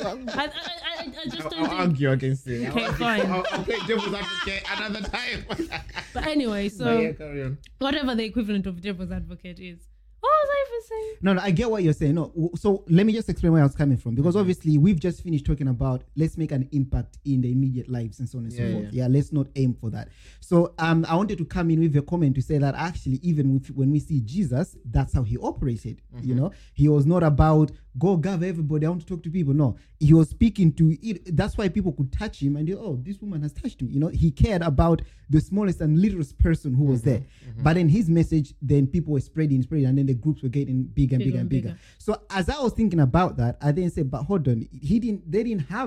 I just don't I'll argue against it. Okay, fine. I'll play devil's advocate another time. But anyway, so carry on. Whatever the equivalent of devil's advocate is. What was I even saying? No, I get what you're saying. No, so let me just explain where I was coming from. Because obviously we've just finished talking about let's make an impact in the immediate lives and so on and so forth. Yeah, let's not aim for that. So I wanted to come in with a comment to say that actually even when we see Jesus, that's how he operated. You know, he was not about go gather everybody, I want to talk to people. No, he was speaking to it. That's why people could touch him and they, oh, this woman has touched me. You know, he cared about the smallest and littlest person who was there. But in his message, then people were spreading, and then the groups were getting bigger and bigger. So as I was thinking about that, I then said, but hold on, they didn't have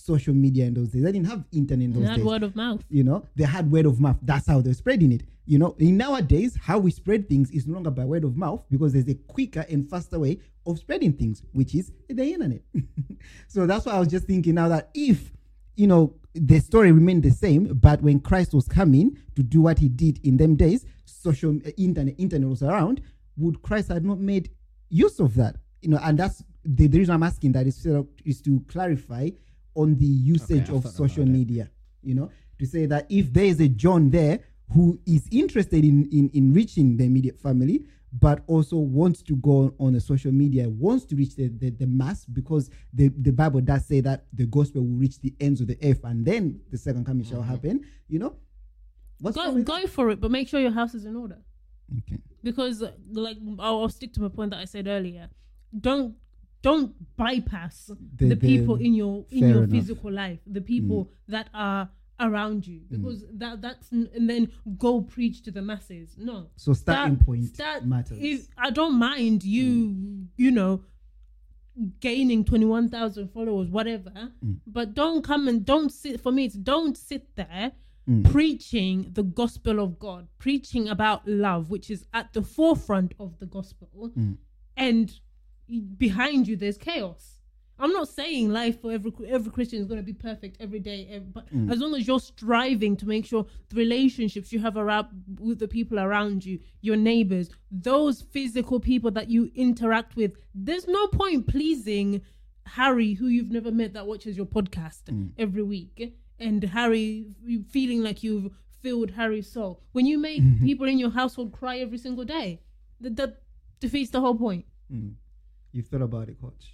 social media in those days. They didn't have internet in those They had days. word of mouth. You know, they had word of mouth. That's how they're spreading it. You know, in nowadays, how we spread things is no longer by word of mouth, because there's a quicker and faster way of spreading things, which is the internet. So that's why I was just thinking now that if, you know, the story remained the same, but when Christ was coming to do what he did in them days, social internet was around, would Christ have not made use of that? You know, and that's the reason I'm asking that is to clarify on the usage of social media, you know, to say that if there is a John there who is interested in reaching the immediate family, but also wants to go on the social media, wants to reach the mass, because the Bible does say that the gospel will reach the ends of the earth and then the second coming shall happen, you know. Go for it, but make sure your house is in order. Okay. Because like I'll stick to my point that I said earlier. Don't bypass the people in your physical life, the people that are around you, because that's and then go preach to the masses. No. So starting point matters. I don't mind you know, gaining 21,000 followers, whatever, but don't sit. For me, it's don't sit there preaching the gospel of God, preaching about love, which is at the forefront of the gospel, and behind you there's chaos. I'm not saying life for every Christian is going to be perfect every day, but as long as you're striving to make sure the relationships you have around with the people around you, your neighbors, those physical people that you interact with, there's no point pleasing Harry, who you've never met, that watches your podcast every week, and Harry feeling like you've filled Harry's soul. When you make people in your household cry every single day, that defeats the whole point. You've thought about it, Coach?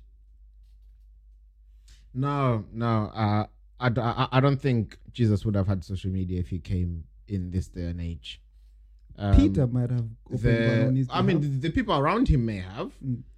No. I don't think Jesus would have had social media if he came in this day and age. Peter might have opened one on his behalf. I mean, the people around him may have.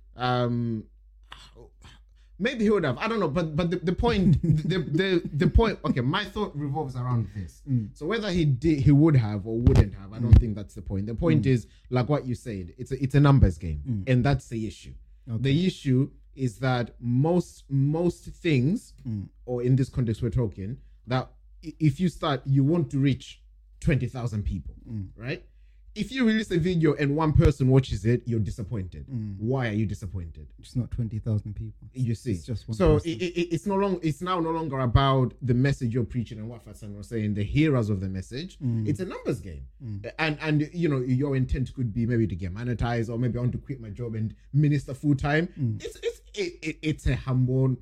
Maybe he would have. I don't know. But the point, the point. Okay, my thought revolves around this. So whether he would have or wouldn't have, I don't think that's the point. The point is, like what you said, it's a numbers game, and that's the issue. Okay. The issue is that most things, or in this context we're talking, that if you want to reach 20,000 people, right? If you release a video and one person watches it, you're disappointed. Why are you disappointed? It's not 20,000 people. You see, it's just one so person. It's now no longer about the message you're preaching and what Fatsan was saying, the hearers of the message. It's a numbers game, and you know, your intent could be maybe to get monetized, or maybe I want to quit my job and minister full time. It's a humble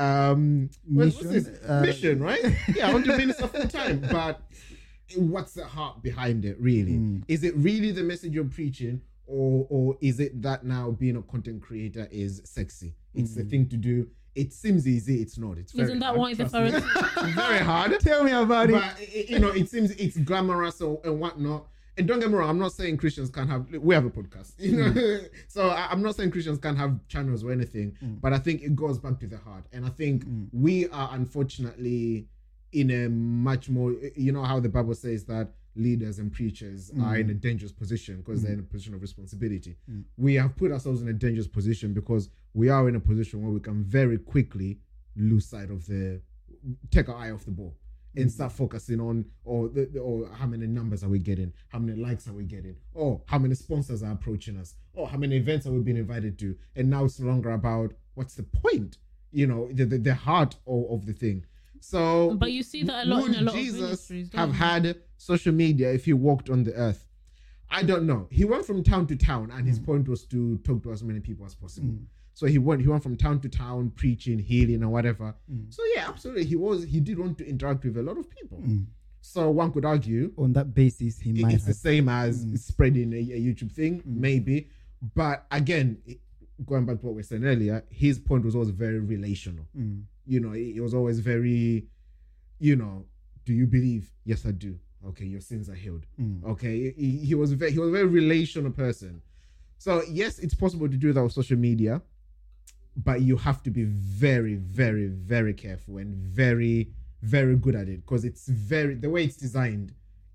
mission, right? Yeah, I want to minister full time, but what's the heart behind it really? Is it really the message you're preaching, or is it that now being a content creator is sexy? It's the thing to do. It seems easy. It's not. It's very Isn't that hard. why the Pharisees? It's very hard. Tell me about it. But you know, it seems it's glamorous and whatnot. And don't get me wrong, I'm not saying Christians can't have. We have a podcast, you know. So I'm not saying Christians can't have channels or anything. But I think it goes back to the heart, and I think we are unfortunately in a much more, you know how the Bible says that leaders and preachers are in a dangerous position because they're in a position of responsibility. We have put ourselves in a dangerous position because we are in a position where we can very quickly lose sight of take our eye off the ball and start focusing on or how many numbers are we getting, how many likes are we getting, or how many sponsors are approaching us, or how many events are we being invited to. And now it's no longer about what's the point, you know, the heart of the thing. So, but you see that a lot in a lot Jesus of ministries. Have had social media if he walked on the earth? I don't know. He went from town to town, and his point was to talk to as many people as possible. So he went from town to town, preaching, healing, and whatever. So yeah, absolutely, he did want to interact with a lot of people. So one could argue on that basis, it's the same as spreading a YouTube thing, maybe. But again, going back to what we were saying earlier, his point was always very relational. You know, it was always very, you know, do you believe? Yes, I do. Okay, your sins are healed. Okay, he was a very relational person. So yes, it's possible to do that with social media, but you have to be very, very, very careful and very, very good at it, because the way it's designed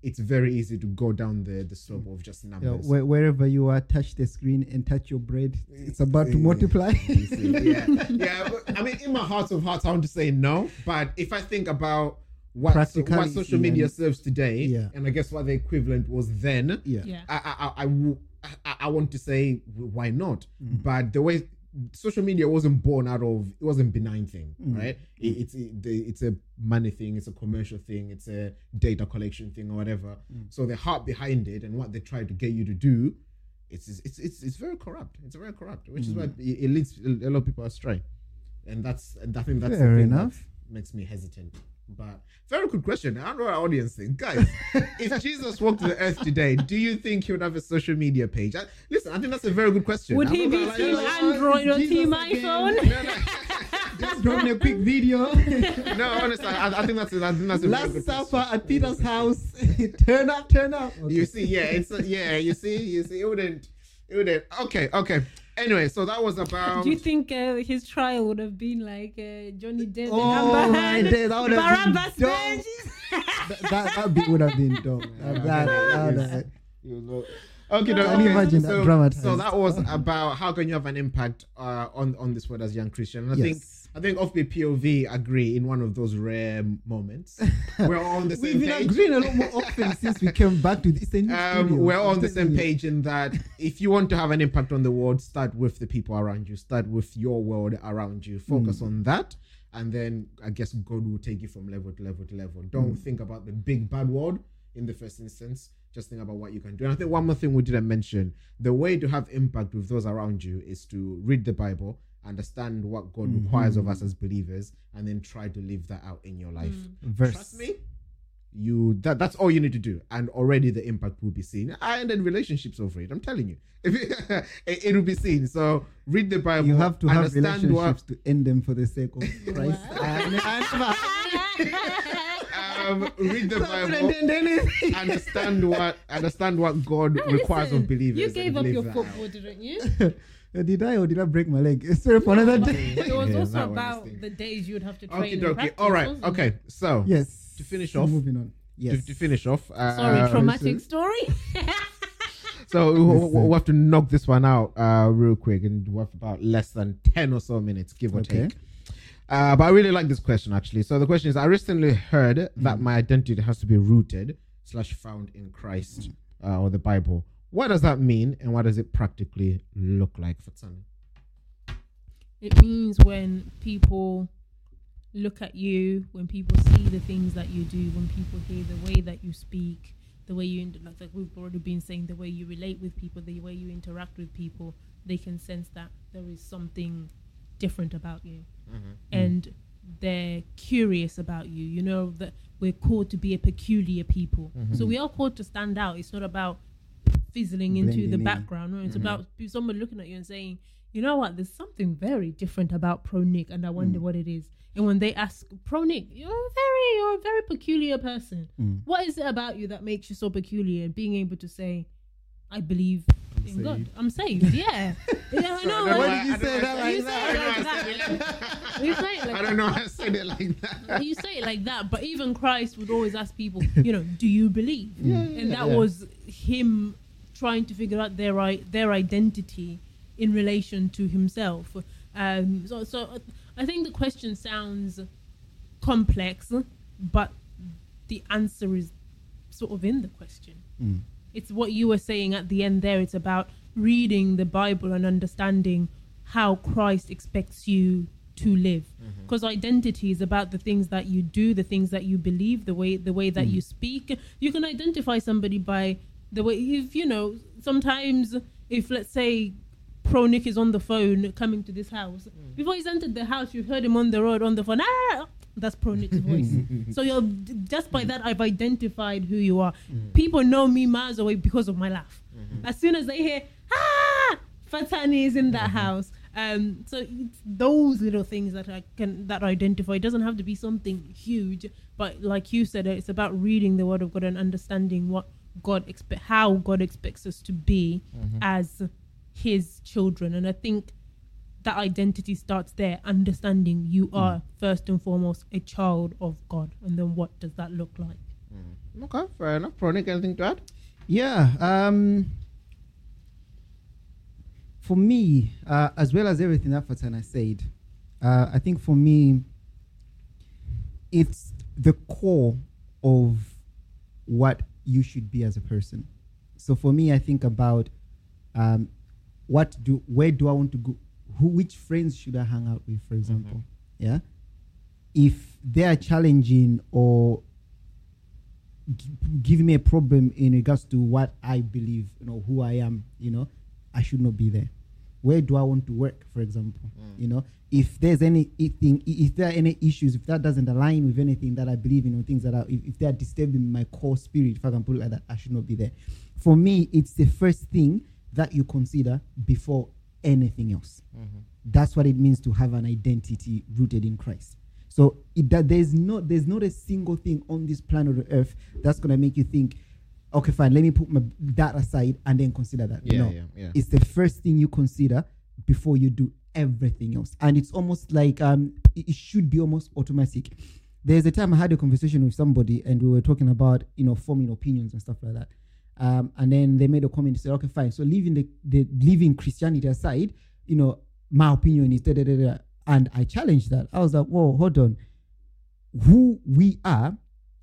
it's very easy to go down the slope of just numbers. Wherever you are, touch the screen and touch your bread. It's about to multiply. Yeah. But, I mean, in my heart of hearts, I want to say no. But if I think about what social media serves today, and I guess what the equivalent was then, I want to say why not? But the way social media wasn't born out of, it wasn't a benign thing, right? It's a money thing, it's a commercial thing, it's a data collection thing or whatever. So the heart behind it and what they try to get you to do, it's very corrupt. It's very corrupt, which is why it leads a lot of people astray. And I think that's fair enough. That makes me hesitant. But very good question. I don't know what our audience think. Guys, if Jesus walked the earth today, do you think he would have a social media page? Listen, I think that's a very good question. Would he be Team Android or Team iPhone? Just dropping a quick video. No, honestly, I think that's a very good Last Supper question. at Peter's house. Turn up. Okay. You see, you see, it wouldn't. Okay. Anyway, so that was about. Do you think his trial would have been like Johnny Depp Oh my days, that would have Barabbas been dope. That bit would have been dope. Okay, Can you imagine that dramatized? So that was about how can you have an impact on this world as a young Christian. And I think Offbeat POV agree in one of those rare moments. We're all on the same We've page. been agreeing a lot more often since we came back to this. We're all on the same page in that if you want to have an impact on the world, start with the people around you. Start with your world around you. Focus on that. And then I guess God will take you from level to level to level. Don't think about the big bad world in the first instance. Just think about what you can do. And I think one more thing we didn't mention, the way to have impact with those around you is to read the Bible, understand what God requires of us as believers, and then try to live that out in your life. Trust me, that's all you need to do, and already the impact will be seen. I ended relationships over it. I'm telling you, it will be seen. So read the Bible. You have to have understand relationships to end them for the sake of Christ. Read the Bible. Understand what God requires of believers. You gave up your football, didn't you? Did I break my leg? Sorry for another day. It was also about the days you'd have to train. Okay. All right. Okay. So yes. To finish off. Moving on. Yes. To finish off. Sorry, traumatic story. So we'll have to knock this one out real quick, and we have about less than 10 or so minutes, give or take. But I really like this question, actually. So the question is, I recently heard that my identity has to be rooted / found in Christ or the Bible. What does that mean, and what does it practically look like for Tsani? It means when people look at you, when people see the things that you do, when people hear the way that you speak, the way you, like we've already been saying, the way you relate with people, the way you interact with people, they can sense that there is something different about you. And they're curious about you. You know that we're called to be a peculiar people. So we are called to stand out. It's not about fizzling into the background. No? It's about someone looking at you and saying, you know what, there's something very different about Pro Nick, and I wonder what it is. And when they ask, Pro Nick, you're a very peculiar person. What is it about you that makes you so peculiar? And being able to say, I believe in God. I'm saved. Yeah. I know. Why did you say that like that? You say it like I don't know how to say it like that. You say it like that, but even Christ would always ask people, do you believe? And that was him trying to figure out their identity in relation to himself. So I think the question sounds complex, but the answer is sort of in the question. It's what you were saying at the end there. It's about reading the Bible and understanding how Christ expects you to live. Because identity is about the things that you do, the things that you believe, the way that you speak. You can identify somebody by the way, sometimes if, let's say, Pro Nick is on the phone coming to this house, before he's entered the house, you've heard him on the road on the phone. That's Pro Nick's voice. So you're just by that, I've identified who you are. People know me miles away because of my laugh. As soon as they hear, Fatani is in that house. So it's those little things that that identify. It doesn't have to be something huge, but like you said, it's about reading the Word of God and understanding what how God expects us to be as His children. And I think that identity starts there, understanding you are first and foremost a child of God, and then what does that look like? Okay, fair enough. Pronik, anything to add? Yeah. For me, as well as everything that Fatana said, I think for me, it's the core of what you should be as a person. So for me, I think about where do I want to go? Which friends should I hang out with, for example? Yeah. If they are challenging or giving me a problem in regards to what I believe, who I am, I should not be there. Where do I want to work, for example? If there's anything, if there are any issues, if that doesn't align with anything that I believe in, or things that if they are disturbing my core spirit, if I can put it like that, I should not be there. For me, it's the first thing that you consider before anything else. That's what it means to have an identity rooted in Christ. So there's not a single thing on this planet Earth that's going to make you think, okay, fine, let me put that aside and then consider that. Yeah. It's the first thing you consider before you do everything else. And it's almost like it should be almost automatic. There's a time I had a conversation with somebody and we were talking about, forming opinions and stuff like that. And then they made a comment and said, okay, fine. So leaving Christianity aside, my opinion is da-da-da-da. And I challenged that. I was like, whoa, hold on. Who we are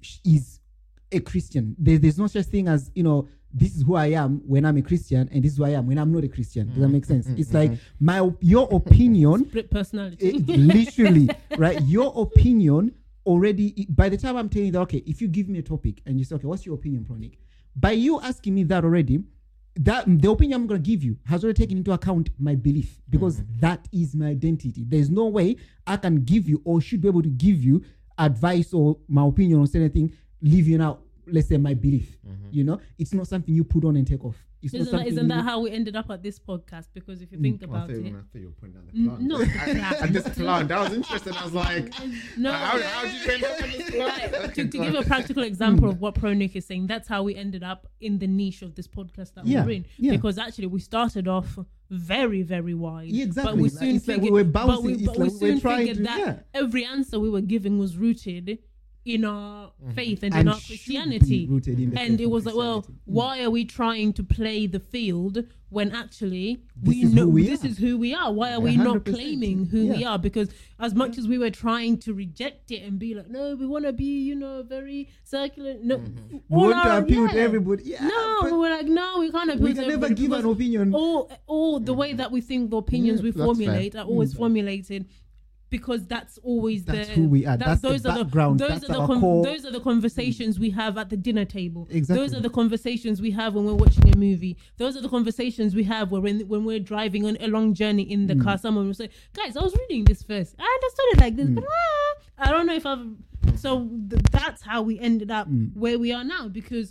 is a Christian. There's no such thing as, this is who I am when I'm a Christian and this is who I am when I'm not a Christian. Does that make sense? It's like your opinion. Split personality. Literally, right? Your opinion already, by the time I'm telling you that, okay, if you give me a topic and you say, okay, what's your opinion, Pronik? By you asking me that already, that the opinion I'm going to give you has already taken into account my belief, because that is my identity. There's no way I can give you or should be able to give you advice or my opinion on anything, leaving out, let's say, my belief. It's not something you put on and take off. Isn't that how we ended up at this podcast? Because if you think about it, I thought you were pointing out the plant. No, at this plant. That was interesting. I was like, no. How did you end up at this plant? To give a practical example of what Pronik is saying, that's how we ended up in the niche of this podcast that we're in. Yeah. Because actually, we started off very, very wide. Yeah, exactly. But we soon figured, we were bouncing. we soon figured that every answer we were giving was rooted in our faith and in our Christianity. And it was like, well, why are we trying to play the field when actually we know this is who we are? Why are we not claiming who we are? Because as much as we were trying to reject it and be like, no, we want to be, very circular. No, we want to appeal to everybody. Yeah, no, we're like, no, we can't appeal to everybody. We can never give an opinion. Or the way that we think the opinions we formulate are always formulated. Because that's always who we are. That's the background. Those are the conversations we have at the dinner table. Exactly. Those are the conversations we have when we're watching a movie. Those are the conversations we have when we're driving on a long journey in the car. Someone will say, "Guys, I was reading this first. I understood it like this, but I don't know if I've." So that's how we ended up where we are now, because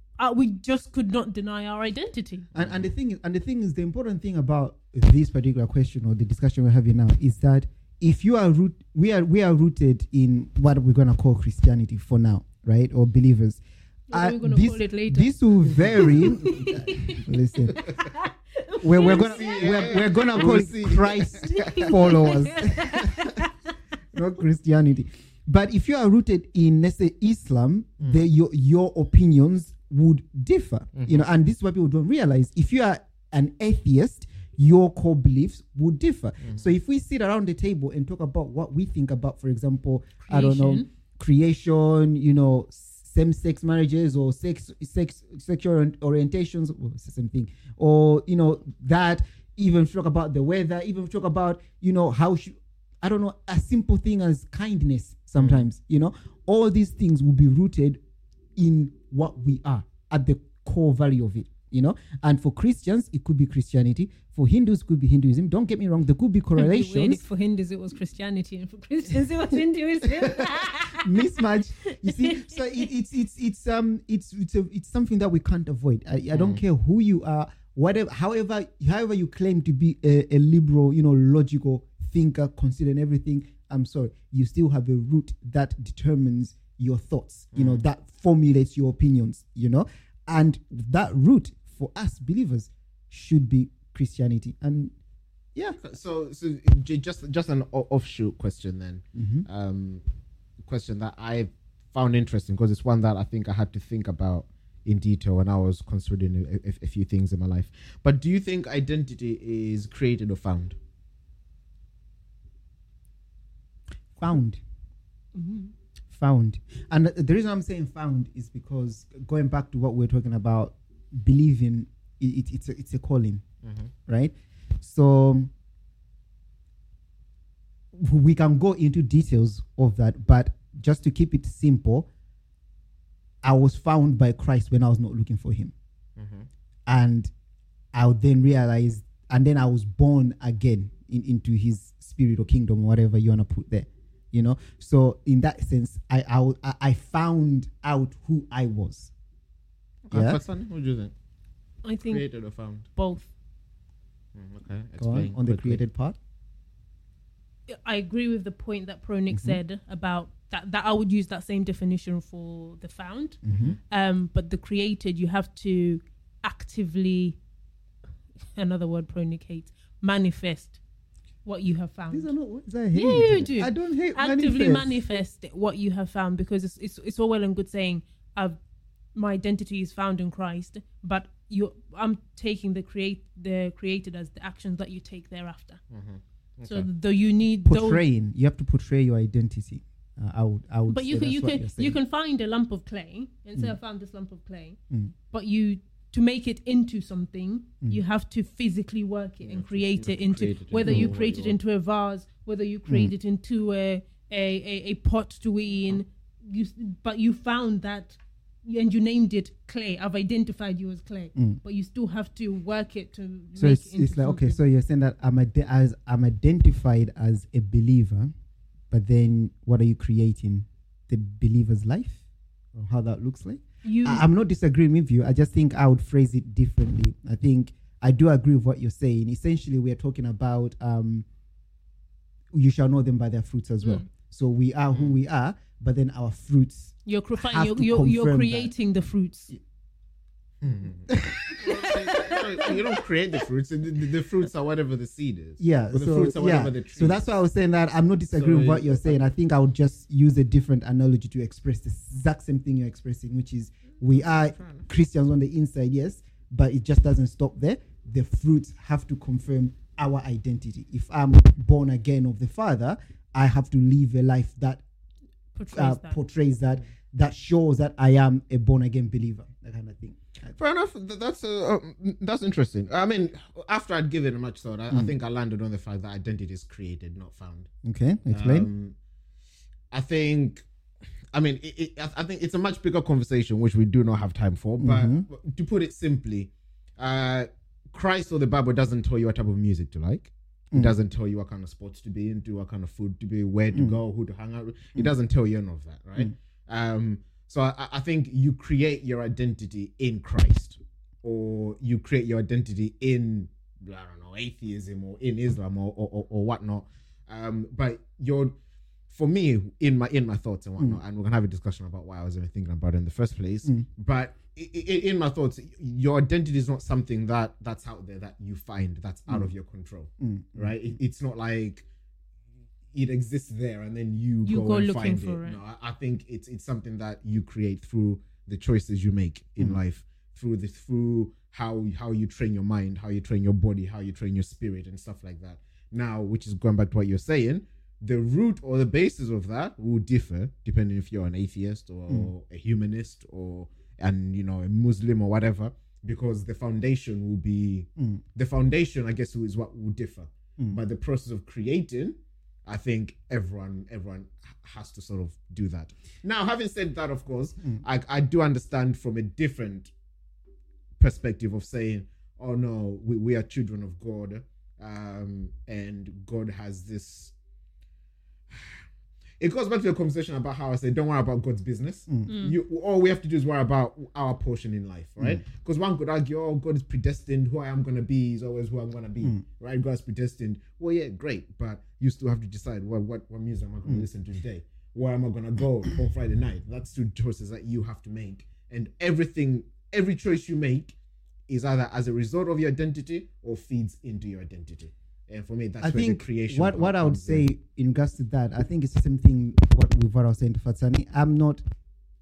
we just could not deny our identity. And the thing is, the important thing about this particular question or the discussion we're having now is that, if you are we are rooted in what we're gonna call Christianity for now, right? Or believers. We're gonna call it later. This will vary. Listen, we're gonna call it Christ followers, not Christianity. But if you are rooted in, let's say, Islam, your opinions would differ. And this is what people don't realize. If you are an atheist, your core beliefs would differ. So if we sit around the table and talk about what we think about, for example, creation, same-sex marriages or sexual orientations, well, it's the same thing. Or, that, even talk about the weather, even talk about, a simple thing as kindness sometimes, all these things will be rooted in what we are at the core value of it. And for Christians, it could be Christianity. For Hindus, it could be Hinduism. Don't get me wrong, there could be correlations. For Hindus, it was Christianity, and for Christians, it was Hinduism. Mismatch. You see, so it's something that we can't avoid. I don't care who you are, whatever, however you claim to be a liberal, logical thinker, considering everything. I'm sorry, you still have a root that determines your thoughts. That formulates your opinions. And that root for us believers should be Christianity. And so just an offshoot question then. Question that I found interesting because it's one that I think I had to think about in detail when I was considering a few things in my life. But do you think identity is created or found? Found. Found. And the reason I'm saying found is because going back to what we're talking about, believing it's a calling, right? So we can go into details of that, but just to keep it simple, I was found by Christ when I was not looking for him. And I would then realize, and then I was born again into his spirit or kingdom, whatever you want to put there, you know? So in that sense, I found out who I was. Okay, yeah? What do you think? I think created or found? Both. Okay, explain. On the created part? I agree with the point that Pronik said about that I would use that same definition for the found. But the created, you have to actively, another word Pronik hates, manifest what you have found. These are not words I hate. Yeah, you do. I don't hate actively manifest what you have found, because it's all well and good saying my identity is found in Christ, but I'm taking the created as the actions that you take thereafter. Okay. So though you need portraying, you have to portray your identity. I would. But you can find a lump of clay and say I found this lump of clay, but to make it into something, you have to physically work it and create it into whether you create it into a vase, whether you create it into a pot to eat in. But you found that. And you named it clay. I've identified you as clay, but you still have to work it to. So it's like something. Okay. So you're saying that I'm identified as a believer, but then what are you creating? The believer's life, or how that looks like. I'm not disagreeing with you. I just think I would phrase it differently. I think I do agree with what you're saying. Essentially, we are talking about you shall know them by their fruits as well. So we are who we are, but then our fruits. You're creating the fruits. You don't create the fruits. The fruits are whatever the seed is. Yeah. The fruits are whatever the tree. So that's why I was saying that I'm not disagreeing with what you're saying. I think I would just use a different analogy to express the exact same thing you're expressing, which is we are Christians on the inside, yes, but it just doesn't stop there. The fruits have to confirm our identity. If I'm born again of the Father, I have to live a life that portrays that shows that I am a born again believer, that kind of thing. Fair enough. That's interesting. I mean, after I'd given it much thought, I think I landed on the fact that identity is created, not found. Okay, explain. I think it's a much bigger conversation, which we do not have time for. But to put it simply, Christ or the Bible doesn't tell you what type of music to like. It doesn't tell you what kind of sports to be into, what kind of food to be, where to go, who to hang out with. It doesn't tell you any of that, right? So I think you create your identity in Christ, or you create your identity in, I don't know, atheism or in Islam or whatnot. But for me, in my thoughts and whatnot, and we're gonna have a discussion about why I was even thinking about it in the first place. But in my thoughts, your identity is not something that's out there that you find that's out of your control, right? It's not like it exists there and then you go and find it. No, I think it's something that you create through the choices you make in life, through how you train your mind, how you train your body, how you train your spirit and stuff like that. Now, which is going back to what you're saying, the root or the basis of that will differ depending if you're an atheist or a humanist a Muslim or whatever, because the foundation will be the foundation, I guess, is what will differ. But the process of creating, I think everyone has to sort of do that. Now, having said that, of course, I do understand from a different perspective of saying, oh no, we are children of God, and God has this. It goes back to the conversation about how I say, don't worry about God's business. All we have to do is worry about our portion in life, right? Because one could argue, oh, God is predestined. Who I am going to be is always who I'm going to be, right? God's predestined. Well, yeah, great. But you still have to decide, what music am I going to listen to today? Where am I going to go on Friday night? That's two choices that you have to make. And every choice you make is either as a result of your identity or feeds into your identity. And for me, that's where the creation. What I would say in regards to that, I think it's the same thing. What I was saying to Fatsani, I'm not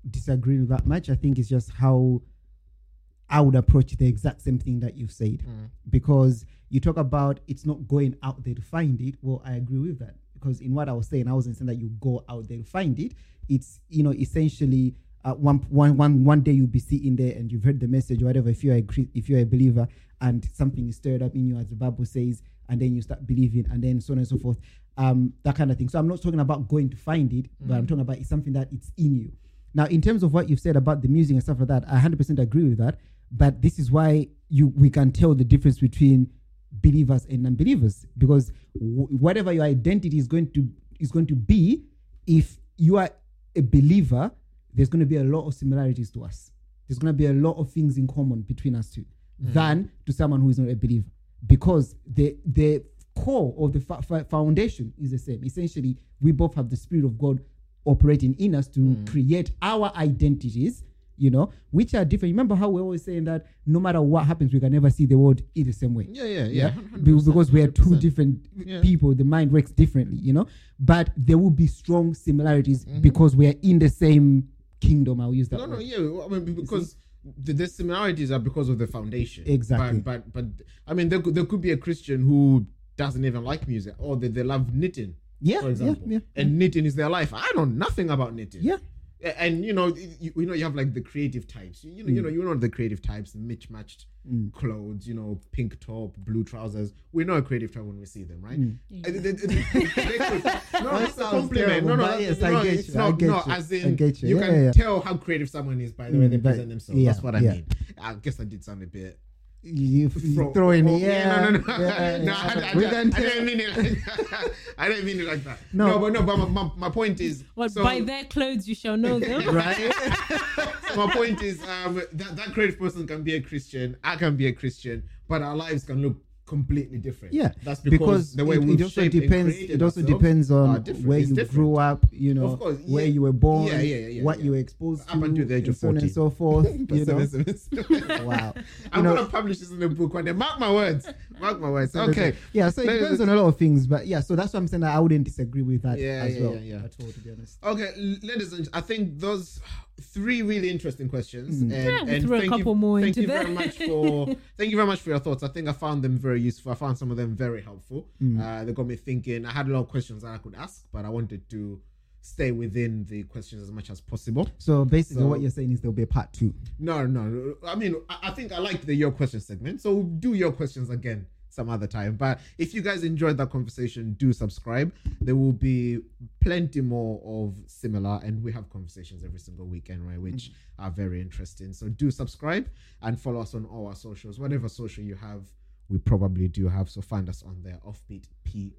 disagree with that much. I think it's just how I would approach the exact same thing that you've said. Because you talk about it's not going out there to find it. Well, I agree with that. Because in what I was saying, I wasn't saying that you go out there to find it. It's, essentially one day you'll be sitting there and you've heard the message or whatever, if you're a believer, and something is stirred up in you, as the Bible says, and then you start believing, and then so on and so forth. That kind of thing. So I'm not talking about going to find it, but I'm talking about it's something that it's in you. Now, in terms of what you've said about the music and stuff like that, I 100% agree with that. But this is why we can tell the difference between believers and non-believers, because whatever your identity is going to be, if you are a believer, there's going to be a lot of similarities to us. There's going to be a lot of things in common between us two than to someone who is not a believer, because the core of the foundation is the same. Essentially, we both have the Spirit of God operating in us to create our identities, which are different. Remember how we're always saying that no matter what happens, we can never see the world in the same way. Yeah. Because we are two different people. The mind works differently, But there will be strong similarities because we are in the same kingdom. I'll use that word. I mean, because the similarities are because of the foundation. Exactly. But I mean, there could be a Christian who doesn't even like music, or they love knitting. For example, and knitting is their life. I know nothing about knitting. And you have like the creative types. You know the creative types, mismatched clothes. Pink top, blue trousers. We know a creative type when we see them, right? It's a compliment. You can tell how creative someone is by the way they present themselves. That's what I mean. I guess I did sound a bit. You throw in I didn't mean it like that. But my point is, by their clothes you shall know them. Right? My point is that creative person can be a Christian, I can be a Christian, but our lives can look completely different. That's because the way we it also depends on where you grew up, of course, where you were born, what you were exposed to, up until the age of 40, and so forth. Wow. I'm gonna publish this in a book one day. Mark my words. Okay. So it depends on a lot of things, but so that's what I'm saying. I wouldn't disagree with that as well. At all, to be honest. Okay, ladies and gentlemen, I think those 3 really interesting questions. And throw a couple more into there. Thank you very much for your thoughts. I think I found them very useful. I found some of them very helpful. They got me thinking. I had a lot of questions that I could ask, but I wanted to stay within the questions as much as possible. So basically what you're saying is there'll be a part 2. No. I mean, I think I liked the your question segment. So we'll do your questions again some other time. But if you guys enjoyed that conversation, do subscribe. There will be plenty more of similar, and we have conversations every single weekend, right, which are very interesting. So do subscribe and follow us on all our socials. Whatever social you have, we probably do have. So find us on there, Offbeat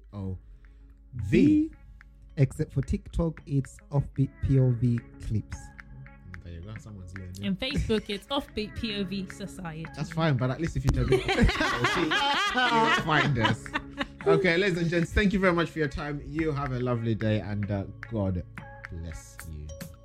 POV. Except for TikTok, it's Offbeat POV Clips. There you go. Someone's learning. And Facebook, it's Offbeat POV Society. That's fine, but at least if you tell me, you'll find us. Okay, ladies and gents, thank you very much for your time. You have a lovely day, and God bless you.